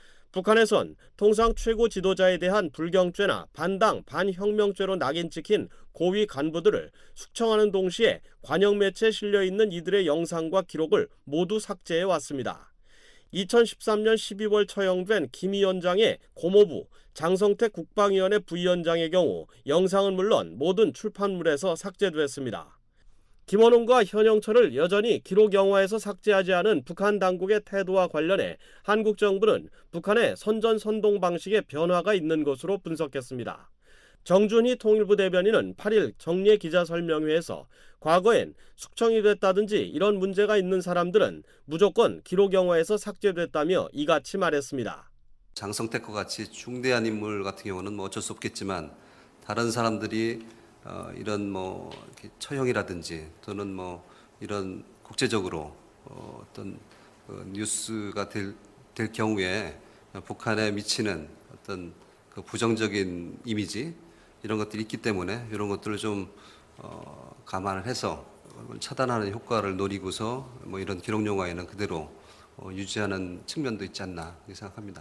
S20: 북한에선 통상 최고 지도자에 대한 불경죄나 반당, 반혁명죄로 낙인 찍힌 고위 간부들을 숙청하는 동시에 관영 매체에 실려있는 이들의 영상과 기록을 모두 삭제해 왔습니다. 이천십삼 년 십이 월 처형된 김 위원장의 고모부 장성택 국방위원회 부위원장의 경우 영상은 물론 모든 출판물에서 삭제됐습니다. 김원웅과 현영철을 여전히 기록 영화에서 삭제하지 않은 북한 당국의 태도와 관련해 한국 정부는 북한의 선전선동 방식에 변화가 있는 것으로 분석했습니다. 정준희 통일부 대변인은 팔 일 정례 기자설명회에서 과거엔 숙청이 됐다든지 이런 문제가 있는 사람들은 무조건 기록 영화에서 삭제됐다며 이같이 말했습니다.
S21: 장성택과 같이 중대한 인물 같은 경우는 뭐 어쩔 수 없겠지만 다른 사람들이 어, 이런 뭐 처형이라든지 또는 뭐 이런 국제적으로 어, 어떤 그 뉴스가 될, 될 경우에 북한에 미치는 어떤 그 부정적인 이미지 이런 것들이 있기 때문에 이런 것들을 좀 어, 감안을 해서 차단하는 효과를 노리고서 뭐 이런 기록 영화에는 그대로 어, 유지하는 측면도 있지 않나 생각합니다.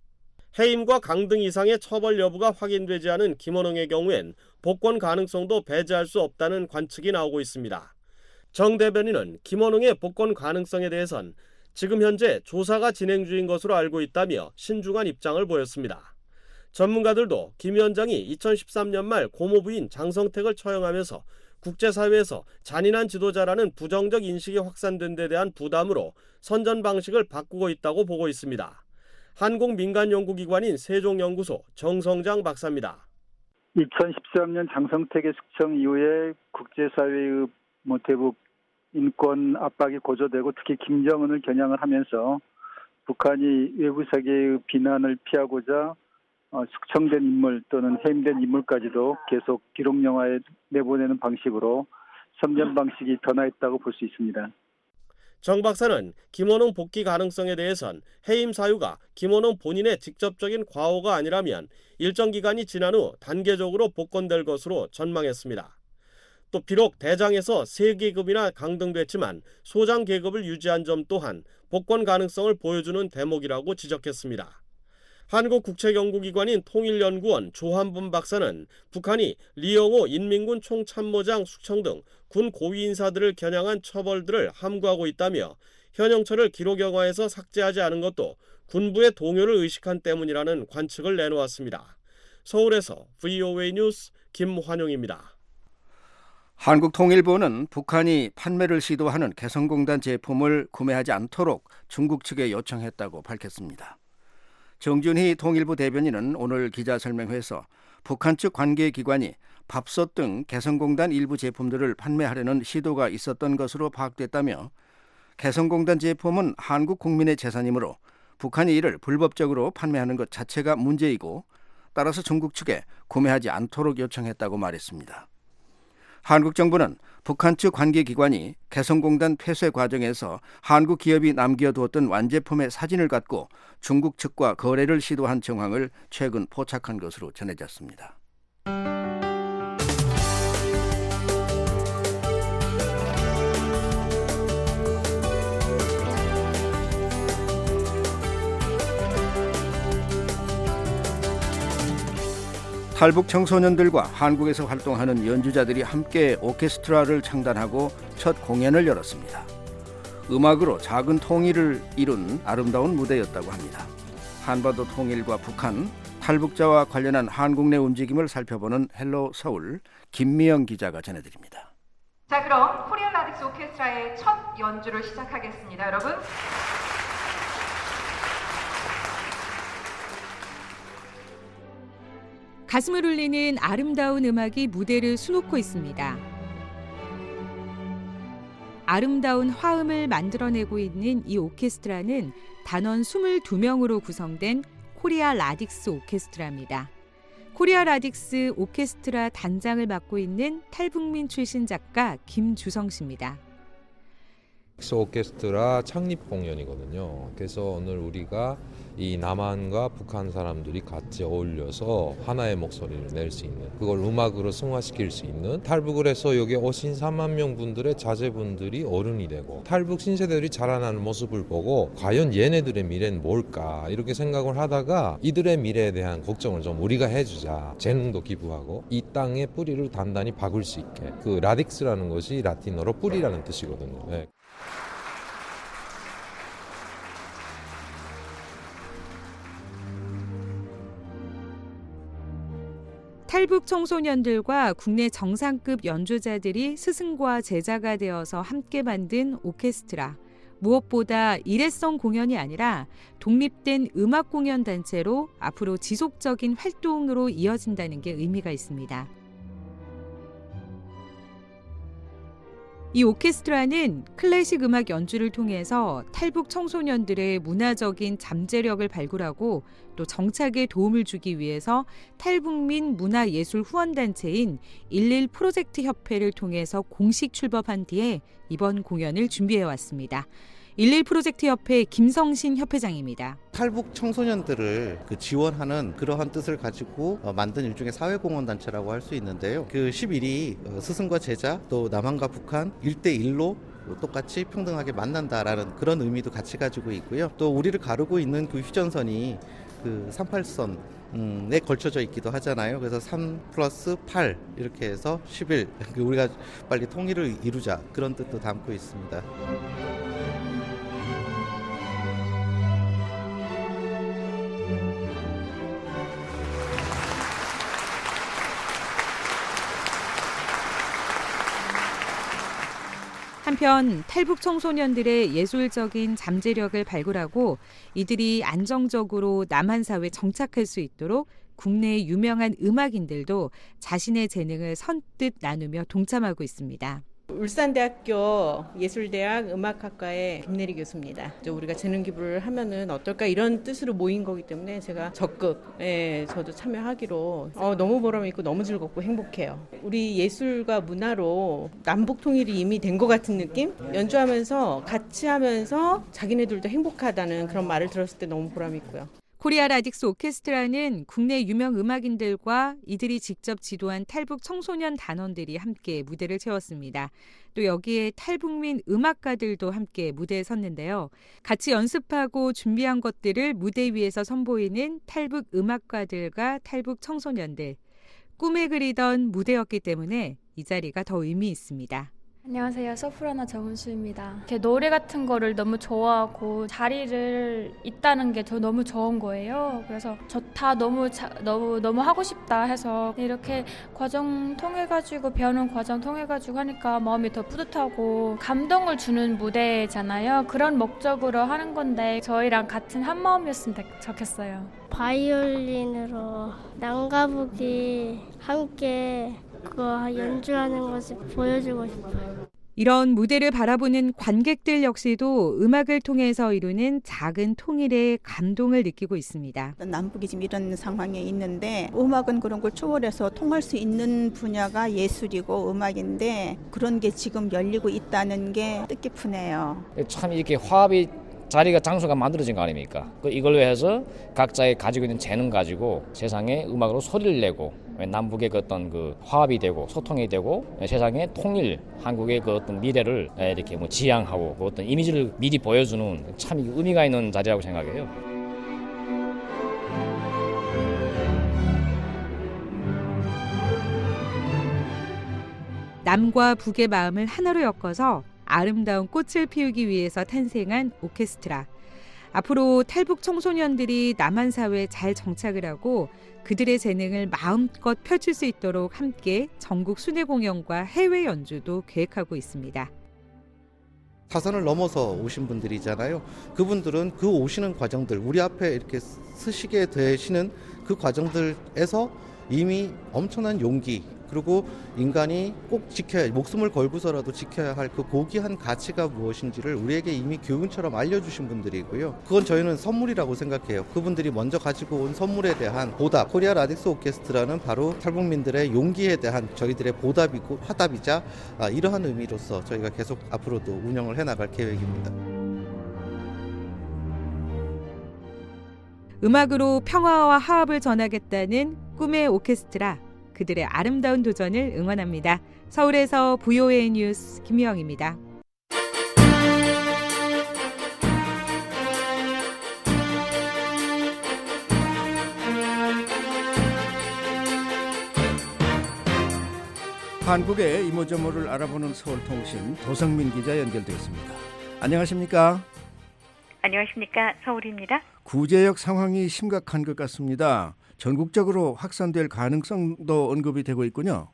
S20: 해임과 강등 이상의 처벌 여부가 확인되지 않은 김원웅의 경우엔 복권 가능성도 배제할 수 없다는 관측이 나오고 있습니다. 정 대변인은 김원웅의 복권 가능성에 대해선 지금 현재 조사가 진행 중인 것으로 알고 있다며 신중한 입장을 보였습니다. 전문가들도 김 위원장이 이천십삼 년 말 고모부인 장성택을 처형하면서 국제사회에서 잔인한 지도자라는 부정적 인식이 확산된 데 대한 부담으로 선전 방식을 바꾸고 있다고 보고 있습니다. 한국 민간연구기관인 세종연구소 정성장 박사입니다.
S22: 이천십삼 년 장성택의 숙청 이후에 국제사회의 뭐 대북 인권 압박이 고조되고 특히 김정은을 겨냥을 하면서 북한이 외부 세계의 비난을 피하고자 어, 숙청된 인물 또는 해임된 인물까지도 계속 기록 영화에 내보내는 방식으로 선전 방식이 변화했다고 볼 수 있습니다.
S20: 정 박사는 김원웅 복귀 가능성에 대해선 해임 사유가 김원웅 본인의 직접적인 과오가 아니라면 일정 기간이 지난 후 단계적으로 복권될 것으로 전망했습니다. 또 비록 대장에서 세 계급이나 강등됐지만 소장 계급을 유지한 점 또한 복권 가능성을 보여주는 대목이라고 지적했습니다. 한국국책연구기관인 통일연구원 조한분 박사는 북한이 리영호 인민군 총참모장 숙청 등 군 고위 인사들을 겨냥한 처벌들을 함구하고 있다며 현영철을 기록 영화에서 삭제하지 않은 것도 군부의 동요를 의식한 때문이라는 관측을 내놓았습니다. 서울에서 브이오에이 뉴스 김환용입니다.
S5: 한국통일부는 북한이 판매를 시도하는 개성공단 제품을 구매하지 않도록 중국 측에 요청했다고 밝혔습니다. 정준희 통일부 대변인은 오늘 기자설명회에서 북한 측 관계기관이 밥솥 등 개성공단 일부 제품들을 판매하려는 시도가 있었던 것으로 파악됐다며 개성공단 제품은 한국 국민의 재산이므로 북한이 이를 불법적으로 판매하는 것 자체가 문제이고 따라서 중국 측에 구매하지 않도록 요청했다고 말했습니다. 한국 정부는 북한 측 관계기관이 개성공단 폐쇄 과정에서 한국 기업이 남겨두었던 완제품의 사진을 갖고 중국 측과 거래를 시도한 정황을 최근 포착한 것으로 전해졌습니다. 탈북 청소년들과 한국에서 활동하는 연주자들이 함께 오케스트라를 창단하고 첫 공연을 열었습니다. 음악으로 작은 통일을 이룬 아름다운 무대였다고 합니다. 한반도 통일과 북한, 탈북자와 관련한 한국 내 움직임을 살펴보는 헬로 서울 김미영 기자가 전해드립니다.
S23: 자, 그럼 코리안 라딕스 오케스트라의 첫 연주를 시작하겠습니다, 여러분.
S24: 가슴을 울리는 아름다운 음악이 무대를 수놓고 있습니다.
S2: 아름다운 화음을 만들어내고 있는 이 오케스트라는 단원 이십이 명으로 구성된 코리아 라딕스 오케스트라입니다. 코리아 라딕스 오케스트라 단장을 맡고 있는 탈북민 출신 작가 김주성 씨입니다.
S3: 오케스트라 창립 공연이거든요. 그래서 오늘 우리가 이 남한과 북한 사람들이 같이 어울려서 하나의 목소리를 낼 수 있는, 그걸 음악으로 승화시킬 수 있는, 탈북을 해서 여기 오신 삼만 명 분들의 자제분들이 어른이 되고 탈북 신세대들이 자라나는 모습을 보고 과연 얘네들의 미래는 뭘까 이렇게 생각을 하다가 이들의 미래에 대한 걱정을 좀 우리가 해주자, 재능도 기부하고 이 땅의 뿌리를 단단히 박을 수 있게. 그 라딕스라는 것이 라틴어로 뿌리라는 뜻이거든요. 네.
S2: 탈북 청소년들과 국내 정상급 연주자들이 스승과 제자가 되어서 함께 만든 오케스트라. 무엇보다 일회성 공연이 아니라 독립된 음악 공연 단체로 앞으로 지속적인 활동으로 이어진다는 게 의미가 있습니다. 이 오케스트라는 클래식 음악 연주를 통해서 탈북 청소년들의 문화적인 잠재력을 발굴하고 또 정착에 도움을 주기 위해서 탈북민 문화예술 후원단체인 일일 프로젝트 협회를 통해서 공식 출범한 뒤에 이번 공연을 준비해왔습니다. 일일 프로젝트 협회 김성신 협회장입니다.
S4: 탈북 청소년들을 그 지원하는 그러한 뜻을 가지고 만든 일종의 사회공헌단체라고 할 수 있는데요. 그 십일이 스승과 제자, 또 남한과 북한 일 대 일로 똑같이 평등하게 만난다라는 그런 의미도 같이 가지고 있고요. 또 우리를 가르고 있는 그 휴전선이 그 삼십팔 선에 걸쳐져 있기도 하잖아요. 그래서 삼 플러스 팔 이렇게 해서 십일, 우리가 빨리 통일을 이루자, 그런 뜻도 담고 있습니다.
S2: 한편 탈북 청소년들의 예술적인 잠재력을 발굴하고 이들이 안정적으로 남한 사회에 정착할 수 있도록 국내 유명한 음악인들도 자신의 재능을 선뜻 나누며 동참하고 있습니다.
S24: 울산대학교 예술대학 음악학과의 김내리 교수입니다. 우리가 재능 기부를 하면은 어떨까 이런 뜻으로 모인 거기 때문에 제가 적극 예, 저도 참여하기로 어, 너무 보람있고 너무 즐겁고 행복해요. 우리 예술과 문화로 남북 통일이 이미 된 것 같은 느낌? 연주하면서 같이 하면서 자기네들도 행복하다는 그런 말을 들었을 때 너무 보람있고요.
S2: 코리아 라딕스 오케스트라는 국내 유명 음악인들과 이들이 직접 지도한 탈북 청소년 단원들이 함께 무대를 채웠습니다. 또 여기에 탈북민 음악가들도 함께 무대에 섰는데요. 같이 연습하고 준비한 것들을 무대 위에서 선보이는 탈북 음악가들과 탈북 청소년들. 꿈에 그리던 무대였기 때문에 이 자리가 더 의미 있습니다.
S25: 안녕하세요. 소프라노 정은수입니다. 이렇게 노래 같은 거를 너무 좋아하고 자리를 있다는 게 저 너무 좋은 거예요. 그래서 좋다, 너무 자, 너무 너무 하고 싶다 해서 이렇게 과정 통해 가지고 배우는 과정 통해 가지고 하니까 마음이 더 뿌듯하고 감동을 주는 무대잖아요. 그런 목적으로 하는 건데 저희랑 같은 한 마음이었으면 좋겠어요.
S26: 바이올린으로 남과북이 함께 그거 연주하는 것을 보여주고 싶어요.
S2: 이런 무대를 바라보는 관객들 역시도 음악을 통해서 이루는 작은 통일의 감동을 느끼고 있습니다.
S27: 남북이 지금 이런 상황에 있는데 음악은 그런 걸 초월해서 통할 수 있는 분야가 예술이고 음악인데 그런 게 지금 열리고 있다는 게 뜻깊으네요.
S28: 참 이렇게 화합이 자리가 장소가 만들어진 거 아닙니까? 이걸로 해서 각자의 가지고 있는 재능 가지고 세상에 음악으로 소리를 내고 남북의 그 어떤 그 화합이 되고 소통이 되고 세상의 통일, 한국의 그 어떤 미래를 이렇게 뭐 지향하고 그 어떤 이미지를 미리 보여주는 참 의미가 있는 자리라고 생각해요.
S2: 남과 북의 마음을 하나로 엮어서 아름다운 꽃을 피우기 위해서 탄생한 오케스트라. 앞으로 탈북 청소년들이 남한 사회에 잘 정착을 하고 그들의 재능을 마음껏 펼칠 수 있도록 함께 전국 순회 공연과 해외 연주도 계획하고 있습니다.
S4: 사선을 넘어서 오신 분들이잖아요. 그분들은 그 오시는 과정들, 우리 앞에 이렇게 서시게 되시는 그 과정들에서 이미 엄청난 용기, 그리고 인간이 꼭 지켜야, 목숨을 걸고서라도 지켜야 할 그 고귀한 가치가 무엇인지를 우리에게 이미 교훈처럼 알려주신 분들이고요. 그건 저희는 선물이라고 생각해요. 그분들이 먼저 가지고 온 선물에 대한 보답, 코리아 라딕스 오케스트라는 바로 탈북민들의 용기에 대한 저희들의 보답이고 화답이자 아, 이러한 의미로서 저희가 계속 앞으로도 운영을 해나갈 계획입니다.
S2: 음악으로 평화와 화합을 전하겠다는 꿈의 오케스트라, 그들의 아름다운 도전을 응원합니다. 서울에서 브이오에이 뉴스 김유영입니다.
S5: 한국의 이모저모를 알아보는 서울통신 도성민 기자 연결되어 있습니다. 안녕하십니까?
S1: 안녕하십니까? 서울입니다.
S5: 구제역 상황이 심각한 것 같습니다. 전국적으로 확산될 가능성도 언급이 되고 있군요.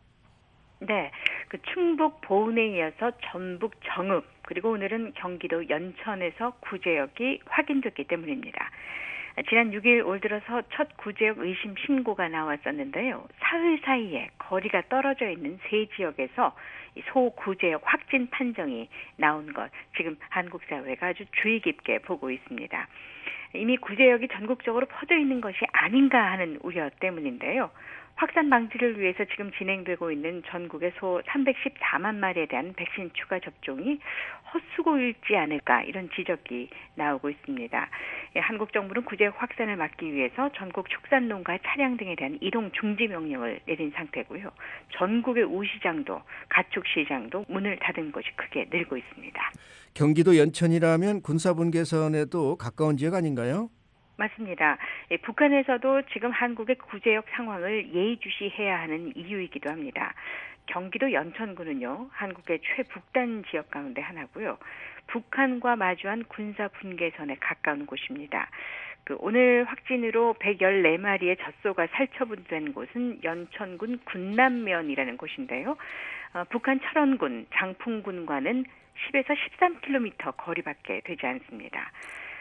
S1: 네, 그 충북 보은에 이어서 전북 정읍 그리고 오늘은 경기도 연천에서 구제역이 확인됐기 때문입니다. 지난 육 일 올 들어서 첫 구제역 의심 신고가 나왔었는데요. 사흘 사이에 거리가 떨어져 있는 세 지역에서 소구제역 확진 판정이 나온 것, 지금 한국 사회가 아주 주의 깊게 보고 있습니다. 이미 구제역이 전국적으로 퍼져 있는 것이 아닌가 하는 우려 때문인데요. 확산 방지를 위해서 지금 진행되고 있는 전국의 소 삼백십사만 마리에 대한 백신 추가 접종이 헛수고일지 않을까, 이런 지적이 나오고 있습니다. 예, 한국 정부는 구제역 확산을 막기 위해서 전국 축산농가 차량 등에 대한 이동 중지 명령을 내린 상태고요. 전국의 우시장도 가축시장도 문을 닫은 곳이 크게 늘고 있습니다.
S5: 경기도 연천이라면 군사분계선에도 가까운 지역 아닌가요?
S1: 맞습니다. 예, 북한에서도 지금 한국의 구제역 상황을 예의주시해야 하는 이유이기도 합니다. 경기도 연천군은요, 한국의 최북단 지역 가운데 하나고요. 북한과 마주한 군사 분계선에 가까운 곳입니다. 그 오늘 확진으로 백십사 마리의 젖소가 살처분된 곳은 연천군 군남면이라는 곳인데요. 어, 북한 철원군, 장풍군과는 십에서 십삼 킬로미터 거리밖에 되지 않습니다.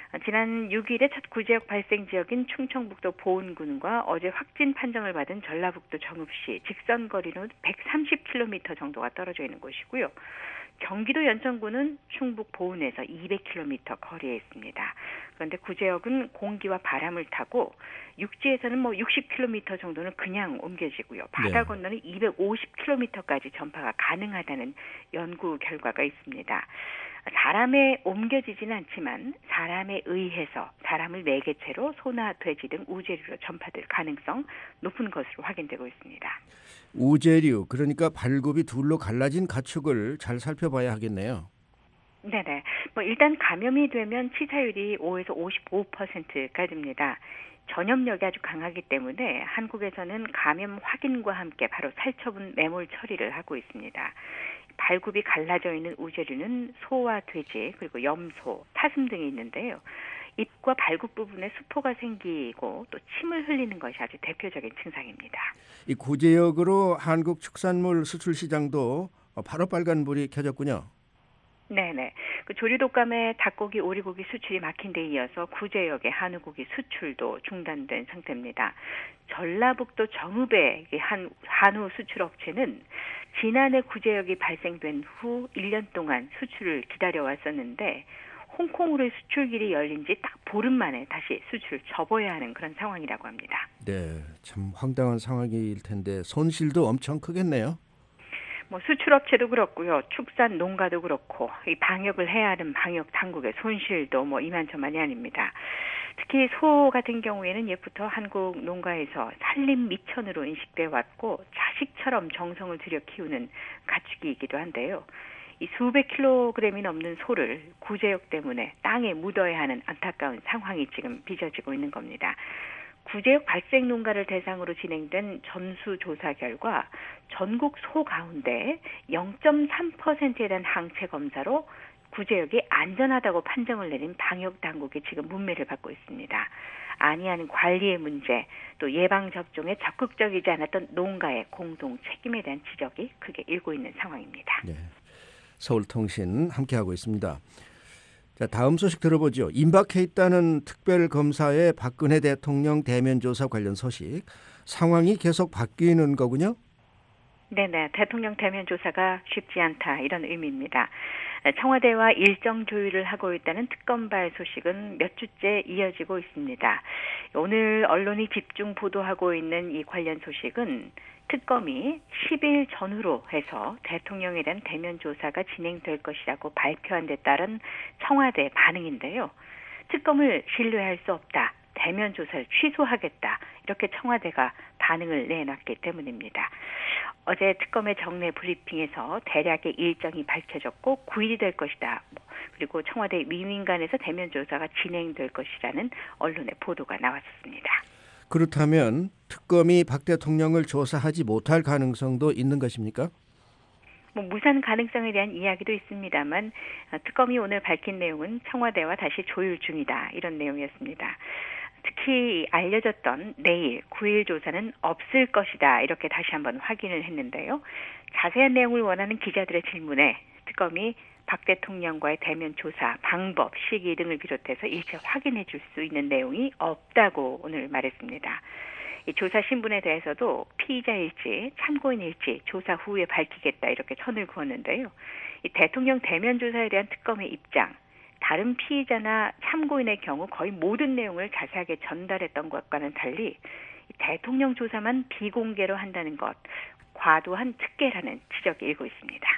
S1: 지난 육 일에 첫 구제역 발생 지역인 충청북도 보은군과 어제 확진 판정을 받은 전라북도 정읍시, 직선 거리로 백삼십 킬로미터 정도가 떨어져 있는 곳이고요. 경기도 연천군은 충북 보은에서 이백 킬로미터 거리에 있습니다. 그런데 구제역은 공기와 바람을 타고 육지에서는 뭐 육십 킬로미터 정도는 그냥 옮겨지고요. 바다 네. 건너는 이백오십 킬로미터까지 전파가 가능하다는 연구 결과가 있습니다. 사람에 옮겨지지는 않지만 사람에 의해서 사람을 매개체로 소나 돼지 등 우제류로 전파될 가능성 높은 것으로 확인되고 있습니다.
S5: 우제류, 그러니까 발굽이 둘로 갈라진 가축을 잘 살펴봐야 하겠네요.
S1: 네네. 뭐 일단 감염이 되면 치사율이 오에서 오십오 퍼센트까지입니다. 전염력이 아주 강하기 때문에 한국에서는 감염 확인과 함께 바로 살처분 매몰 처리를 하고 있습니다. 발굽이 갈라져 있는 우제류는 소와 돼지, 그리고 염소, 사슴 등이 있는데요. 입과 발굽 부분에 수포가 생기고 또 침을 흘리는 것이 아주 대표적인 증상입니다.
S5: 이 구제역으로 한국 축산물 수출 시장도 바로 빨간불이 켜졌군요.
S1: 네네. 그 조류독감에 닭고기, 오리고기 수출이 막힌 데 이어서 구제역의 한우고기 수출도 중단된 상태입니다. 전라북도 정읍의 한 한우 수출 업체는 지난해 구제역이 발생된 후 일 년 동안 수출을 기다려왔었는데 홍콩으로의 수출길이 열린 지 딱 보름 만에 다시 수출을 접어야 하는 그런 상황이라고 합니다.
S5: 네, 참 황당한 상황일 텐데 손실도 엄청 크겠네요.
S1: 뭐 수출업체도 그렇고요, 축산 농가도 그렇고 이 방역을 해야 하는 방역 당국의 손실도 뭐 이만저만이 아닙니다. 특히 소 같은 경우에는 예부터 한국 농가에서 산림 미천으로 인식돼 왔고 자식처럼 정성을 들여 키우는 가축이기도 한데요. 이 수백 킬로그램이 넘는 소를 구제역 때문에 땅에 묻어야 하는 안타까운 상황이 지금 빚어지고 있는 겁니다. 구제역 발생 농가를 대상으로 진행된 전수조사 결과 전국 소 가운데 영 점 삼 퍼센트에 대한 항체 검사로 구제역이 안전하다고 판정을 내린 방역당국이 지금 문매를 받고 있습니다. 아니한 관리의 문제, 또 예방접종에 적극적이지 않았던 농가의 공동 책임에 대한 지적이 크게 일고 있는 상황입니다.
S5: 네, 서울통신 함께하고 있습니다. 자, 다음 소식 들어보죠. 임박해 있다는 특별검사의 박근혜 대통령 대면 조사 관련 소식, 상황이 계속 바뀌는 거군요?
S1: 네네, 대통령 대면 조사가 쉽지 않다 이런 의미입니다. 청와대와 일정 조율을 하고 있다는 특검발 소식은 몇 주째 이어지고 있습니다. 오늘 언론이 집중 보도하고 있는 이 관련 소식은 특검이 십 일 전후로 해서 대통령에 대한 대면 조사가 진행될 것이라고 발표한 데 따른 청와대 반응인데요. 특검을 신뢰할 수 없다. 대면 조사를 취소하겠다. 이렇게 청와대가 반응을 내놨기 때문입니다. 어제 특검의 정례 브리핑에서 대략의 일정이 밝혀졌고 구 일이 될 것이다. 그리고 청와대 위민관에서 대면 조사가 진행될 것이라는 언론의 보도가 나왔습니다.
S5: 그렇다면 특검이 박 대통령을 조사하지 못할 가능성도 있는 것입니까?
S1: 뭐 무산 가능성에 대한 이야기도 있습니다만 특검이 오늘 밝힌 내용은 청와대와 다시 조율 중이다. 이런 내용이었습니다. 특히 알려졌던 내일 구 일 조사는 없을 것이다. 이렇게 다시 한번 확인을 했는데요. 자세한 내용을 원하는 기자들의 질문에 특검이 박 대통령과의 대면 조사, 방법, 시기 등을 비롯해서 일체 확인해 줄 수 있는 내용이 없다고 오늘 말했습니다. 이 조사 신분에 대해서도 피의자일지 참고인일지 조사 후에 밝히겠다 이렇게 선을 그었는데요. 이 대통령 대면 조사에 대한 특검의 입장, 다른 피의자나 참고인의 경우 거의 모든 내용을 자세하게 전달했던 것과는 달리 대통령 조사만 비공개로 한다는 것, 과도한 특혜라는 지적이 일고 있습니다.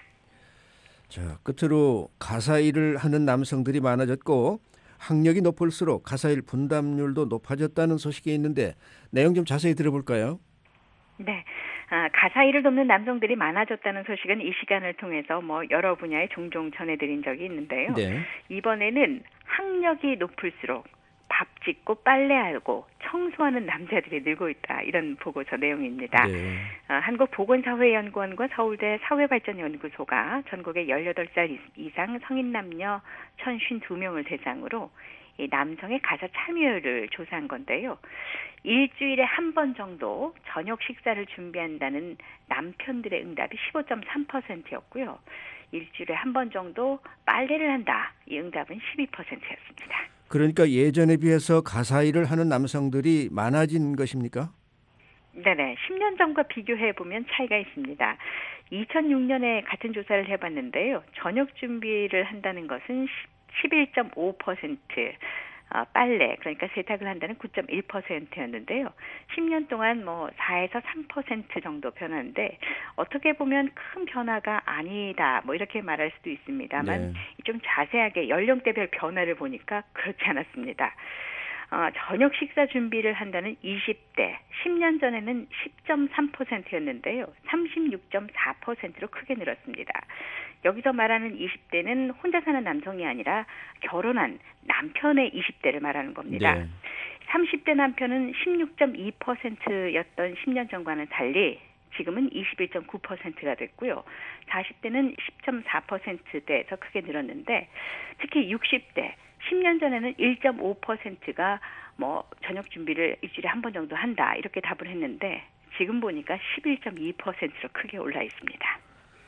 S5: 자, 끝으로 가사일을 하는 남성들이 많아졌고 학력이 높을수록 가사일 분담률도 높아졌다는 소식이 있는데 내용 좀 자세히 들어볼까요?
S1: 네. 아, 가사일을 돕는 남성들이 많아졌다는 소식은 이 시간을 통해서 뭐 여러 분야에 종종 전해드린 적이 있는데요. 네. 이번에는 학력이 높을수록 밥 짓고 빨래하고 청소하는 남자들이 늘고 있다. 이런 보고서 내용입니다. 네. 아, 한국보건사회연구원과 서울대 사회발전연구소가 전국의 열여덟 살 이상 성인 남녀 천오십이 명을 대상으로 이 남성의 가사 참여율을 조사한 건데요. 일주일에 한 번 정도 저녁 식사를 준비한다는 남편들의 응답이 십오 점 삼 퍼센트였고요. 일주일에 한 번 정도 빨래를 한다. 이 응답은 십이 퍼센트였습니다.
S5: 그러니까 예전에 비해서 가사일을 하는 남성들이 많아진 것입니까?
S1: 네네. 십 년 전과 비교해보면 차이가 있습니다. 이천육 년에 같은 조사를 해봤는데요. 저녁 준비를 한다는 것은 십일 점 오 퍼센트, 어, 빨래, 그러니까 세탁을 한다는 구 점 일 퍼센트였는데요. 십 년 동안 뭐 사에서 삼 퍼센트 정도 변화인데 어떻게 보면 큰 변화가 아니다. 뭐 이렇게 말할 수도 있습니다만 네. 좀 자세하게 연령대별 변화를 보니까 그렇지 않았습니다. 어, 저녁 식사 준비를 한다는 이십 대, 십 년 전에는 십 점 삼 퍼센트였는데요. 삼십육 점 사 퍼센트로 크게 늘었습니다. 여기서 말하는 이십 대는 혼자 사는 남성이 아니라 결혼한 남편의 이십 대를 말하는 겁니다. 네. 삼십 대 남편은 십육 점 이 퍼센트였던 십 년 전과는 달리 지금은 이십일 점 구 퍼센트가 됐고요. 사십 대는 십 점 사 퍼센트대에서 크게 늘었는데 특히 육십 대, 십 년 전에는 일 점 오 퍼센트가 뭐 저녁 준비를 일주일에 한 번 정도 한다 이렇게 답을 했는데 지금 보니까 십일 점 이 퍼센트로 크게 올라 있습니다.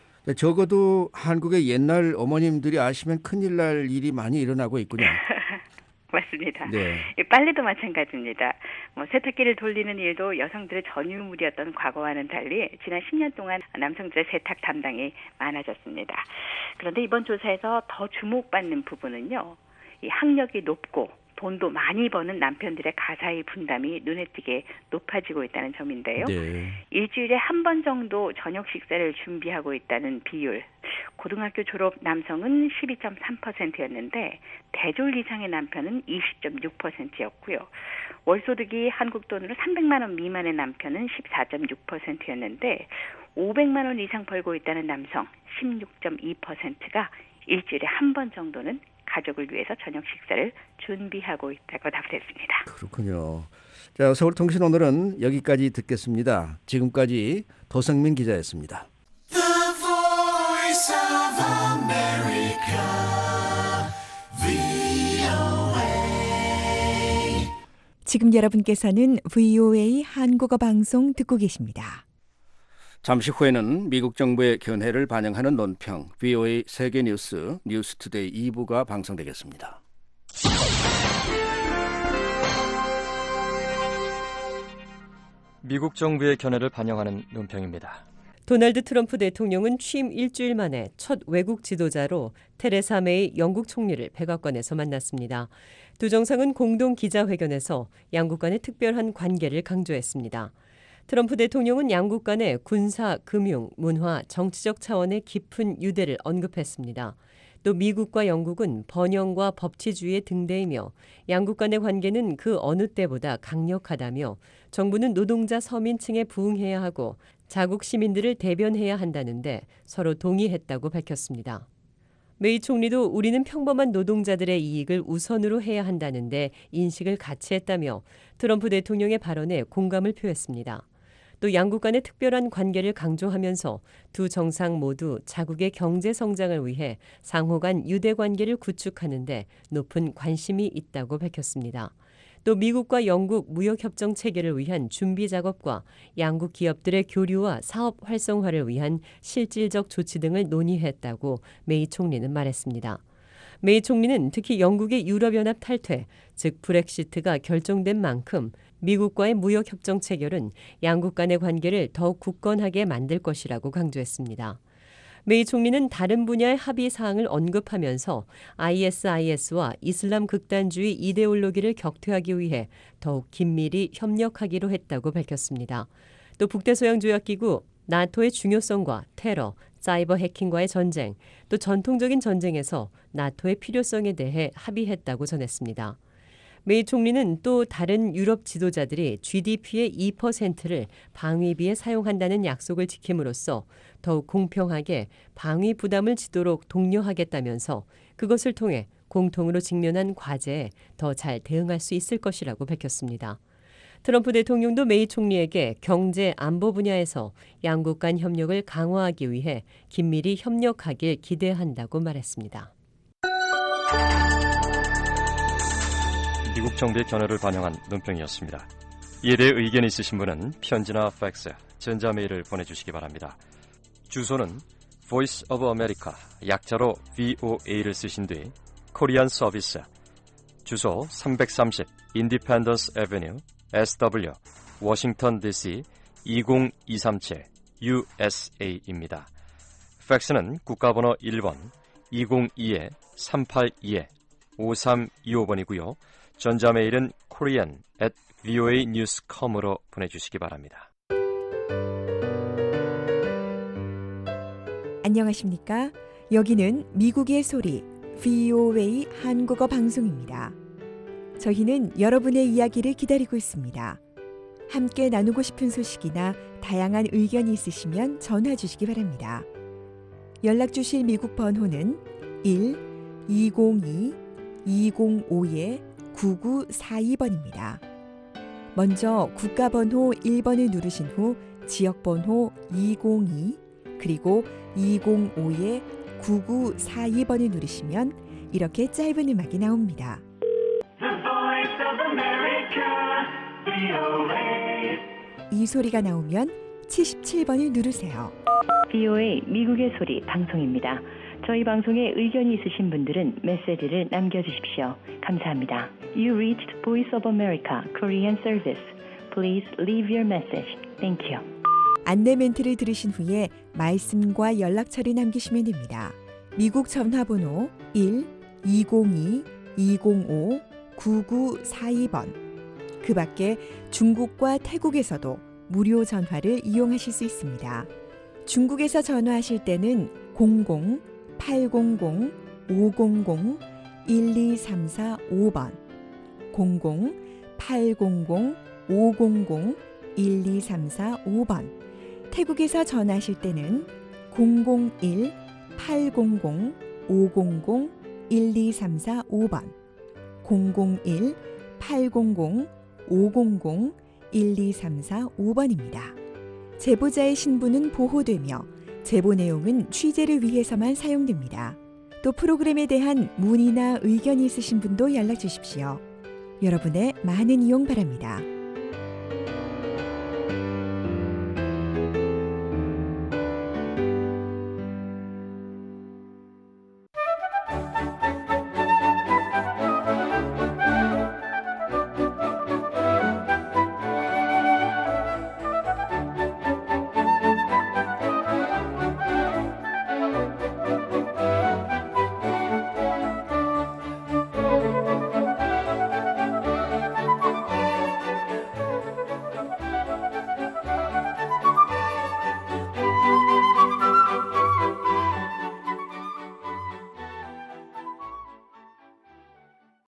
S5: 적어도 한국의 옛날 어머님들이 아시면 큰일 날 일이 많이 일어나고 있군요.
S1: 맞습니다.
S5: 네.
S1: 빨래도 마찬가지입니다. 뭐 세탁기를 돌리는 일도 여성들의 전유물이었던 과거와는 달리 지난 십 년 동안 남성들의 세탁 담당이 많아졌습니다. 그런데 이번 조사에서 더 주목받는 부분은요. 이 학력이 높고 돈도 많이 버는 남편들의 가사일 분담이 눈에 띄게 높아지고 있다는 점인데요. 네. 일주일에 한 번 정도 저녁 식사를 준비하고 있다는 비율. 고등학교 졸업 남성은 십이 점 삼 퍼센트였는데 대졸 이상의 남편은 이십 점 육 퍼센트였고요. 월소득이 한국 돈으로 삼백만 원 미만의 남편은 십사 점 육 퍼센트였는데 오백만 원 이상 벌고 있다는 남성 십육 점 이 퍼센트가 일주일에 한 번 정도는 가족을 위해서 저녁 식사를 준비하고 있다고 답했습니다.
S5: 그렇군요. 자, 서울통신 오늘은 여기까지 듣겠습니다. 지금까지 도성민 기자였습니다.
S6: The Voice of America, 브이오에이.
S7: 지금 여러분께서는 브이오에이 한국어 방송 듣고 계십니다.
S5: 잠시 후에는 미국 정부의 견해를 반영하는 논평 브이오에이 세계뉴스 뉴스투데이 이 부가 방송되겠습니다.
S8: 미국 정부의 견해를 반영하는 논평입니다. 도널드 트럼프 대통령은 취임 일주일 만에 첫 외국 지도자로 테레사 메이 영국 총리를 백악관에서 만났습니다. 두 정상은 공동 기자회견에서 양국 간의 특별한 관계를 강조했습니다. 트럼프 대통령은 양국 간의 군사, 금융, 문화, 정치적 차원의 깊은 유대를 언급했습니다. 또 미국과 영국은 번영과 법치주의의 등대이며 양국 간의 관계는 그 어느 때보다 강력하다며 정부는 노동자 서민층에 부응해야 하고 자국 시민들을 대변해야 한다는데 서로 동의했다고 밝혔습니다. 메이 총리도 우리는 평범한 노동자들의 이익을 우선으로 해야 한다는데 인식을 같이 했다며 트럼프 대통령의 발언에 공감을 표했습니다. 또 양국 간의 특별한 관계를 강조하면서 두 정상 모두 자국의 경제 성장을 위해 상호 간 유대 관계를 구축하는 데 높은 관심이 있다고 밝혔습니다. 또 미국과 영국 무역협정 체결을 위한 준비 작업과 양국 기업들의 교류와 사업 활성화를 위한 실질적 조치 등을 논의했다고 메이 총리는 말했습니다. 메이 총리는 특히 영국의 유럽연합 탈퇴, 즉 브렉시트가 결정된 만큼 미국과의 무역협정 체결은 양국 간의 관계를 더욱 굳건하게 만들 것이라고 강조했습니다. 메이 총리는 다른 분야의 합의 사항을 언급하면서 아이에스아이에스와 이슬람 극단주의 이데올로기를 격퇴하기 위해 더욱 긴밀히 협력하기로 했다고 밝혔습니다. 또 북대서양조약기구, 나토의 중요성과 테러, 사이버 해킹과의 전쟁, 또 전통적인 전쟁에서 나토의 필요성에 대해 합의했다고 전했습니다. 메이 총리는 또 다른 유럽 지도자들이 지디피의 이 퍼센트를 방위비에 사용한다는 약속을 지킴으로써 더욱 공평하게 방위 부담을 지도록 독려하겠다면서 그것을 통해 공통으로 직면한 과제에 더 잘 대응할 수 있을 것이라고 밝혔습니다. 트럼프 대통령도 메이 총리에게 경제, 안보 분야에서 양국 간 협력을 강화하기 위해 긴밀히 협력하길 기대한다고 말했습니다.
S9: 미국 정부의 견해를 반영한 논평이었습니다. 이에 대해 의견이 있으신 분은 편지나 팩스, 전자메일을 보내주시기 바랍니다. 주소는 Voice of America, 약자로 브이오에이를 쓰신 뒤 코리안 서비스, 주소 삼백삼십 Independence Avenue, 에스더블유, 워싱턴 디씨 이공이삼칠 유에스에이입니다. 팩스는 국가번호 일 번 이공이 삼팔이 오삼이오 번이고요. 전자메일은 korean at voa news dot com으로 보내주시기 바랍니다.
S7: 안녕하십니까? 여기는 미국의 소리 브이오에이 한국어 방송입니다. 저희는 여러분의 이야기를 기다리고 있습니다. 함께 나누고 싶은 소식이나 다양한 의견이 있으시면 전화 주시기 바랍니다. 연락 주실 미국 번호는 일 이공이 이공오 구구사이 번입니다. 먼저 국가번호 일 번을 누르신 후 지역번호 이공이 그리고 이공오 구구사이 번을 누르시면 이렇게 짧은 음악이 나옵니다. 이 소리가 나오면 칠십칠 번을 누르세요.
S10: 브이오에이 미국의 소리 방송입니다. 저희 방송에 의견이 있으신 분들은 메시지를 남겨주십시오. 감사합니다. You reached Voice of America Korean Service. Please leave your message. Thank you.
S7: 안내 멘트를 들으신 후에 말씀과 연락처를 남기시면 됩니다. 미국 전화번호 일 이공이 이공오 구구사이 번. 그 밖에 중국과 태국에서도 무료 전화를 이용하실 수 있습니다. 중국에서 전화하실 때는 공공 팔공공 오공공 일이삼사오 번, 공공 팔공공 오공공 일이삼사오 번. 태국에서 전화하실 때는 공공일 팔공공 오공공 일이삼사오 번, 공공일 팔공공 오공공 일이삼사오 번입니다. 제보자의 신분은 보호되며 제보 내용은 취재를 위해서만 사용됩니다. 또 프로그램에 대한 문의나 의견이 있으신 분도 연락 주십시오. 여러분의 많은 이용 바랍니다.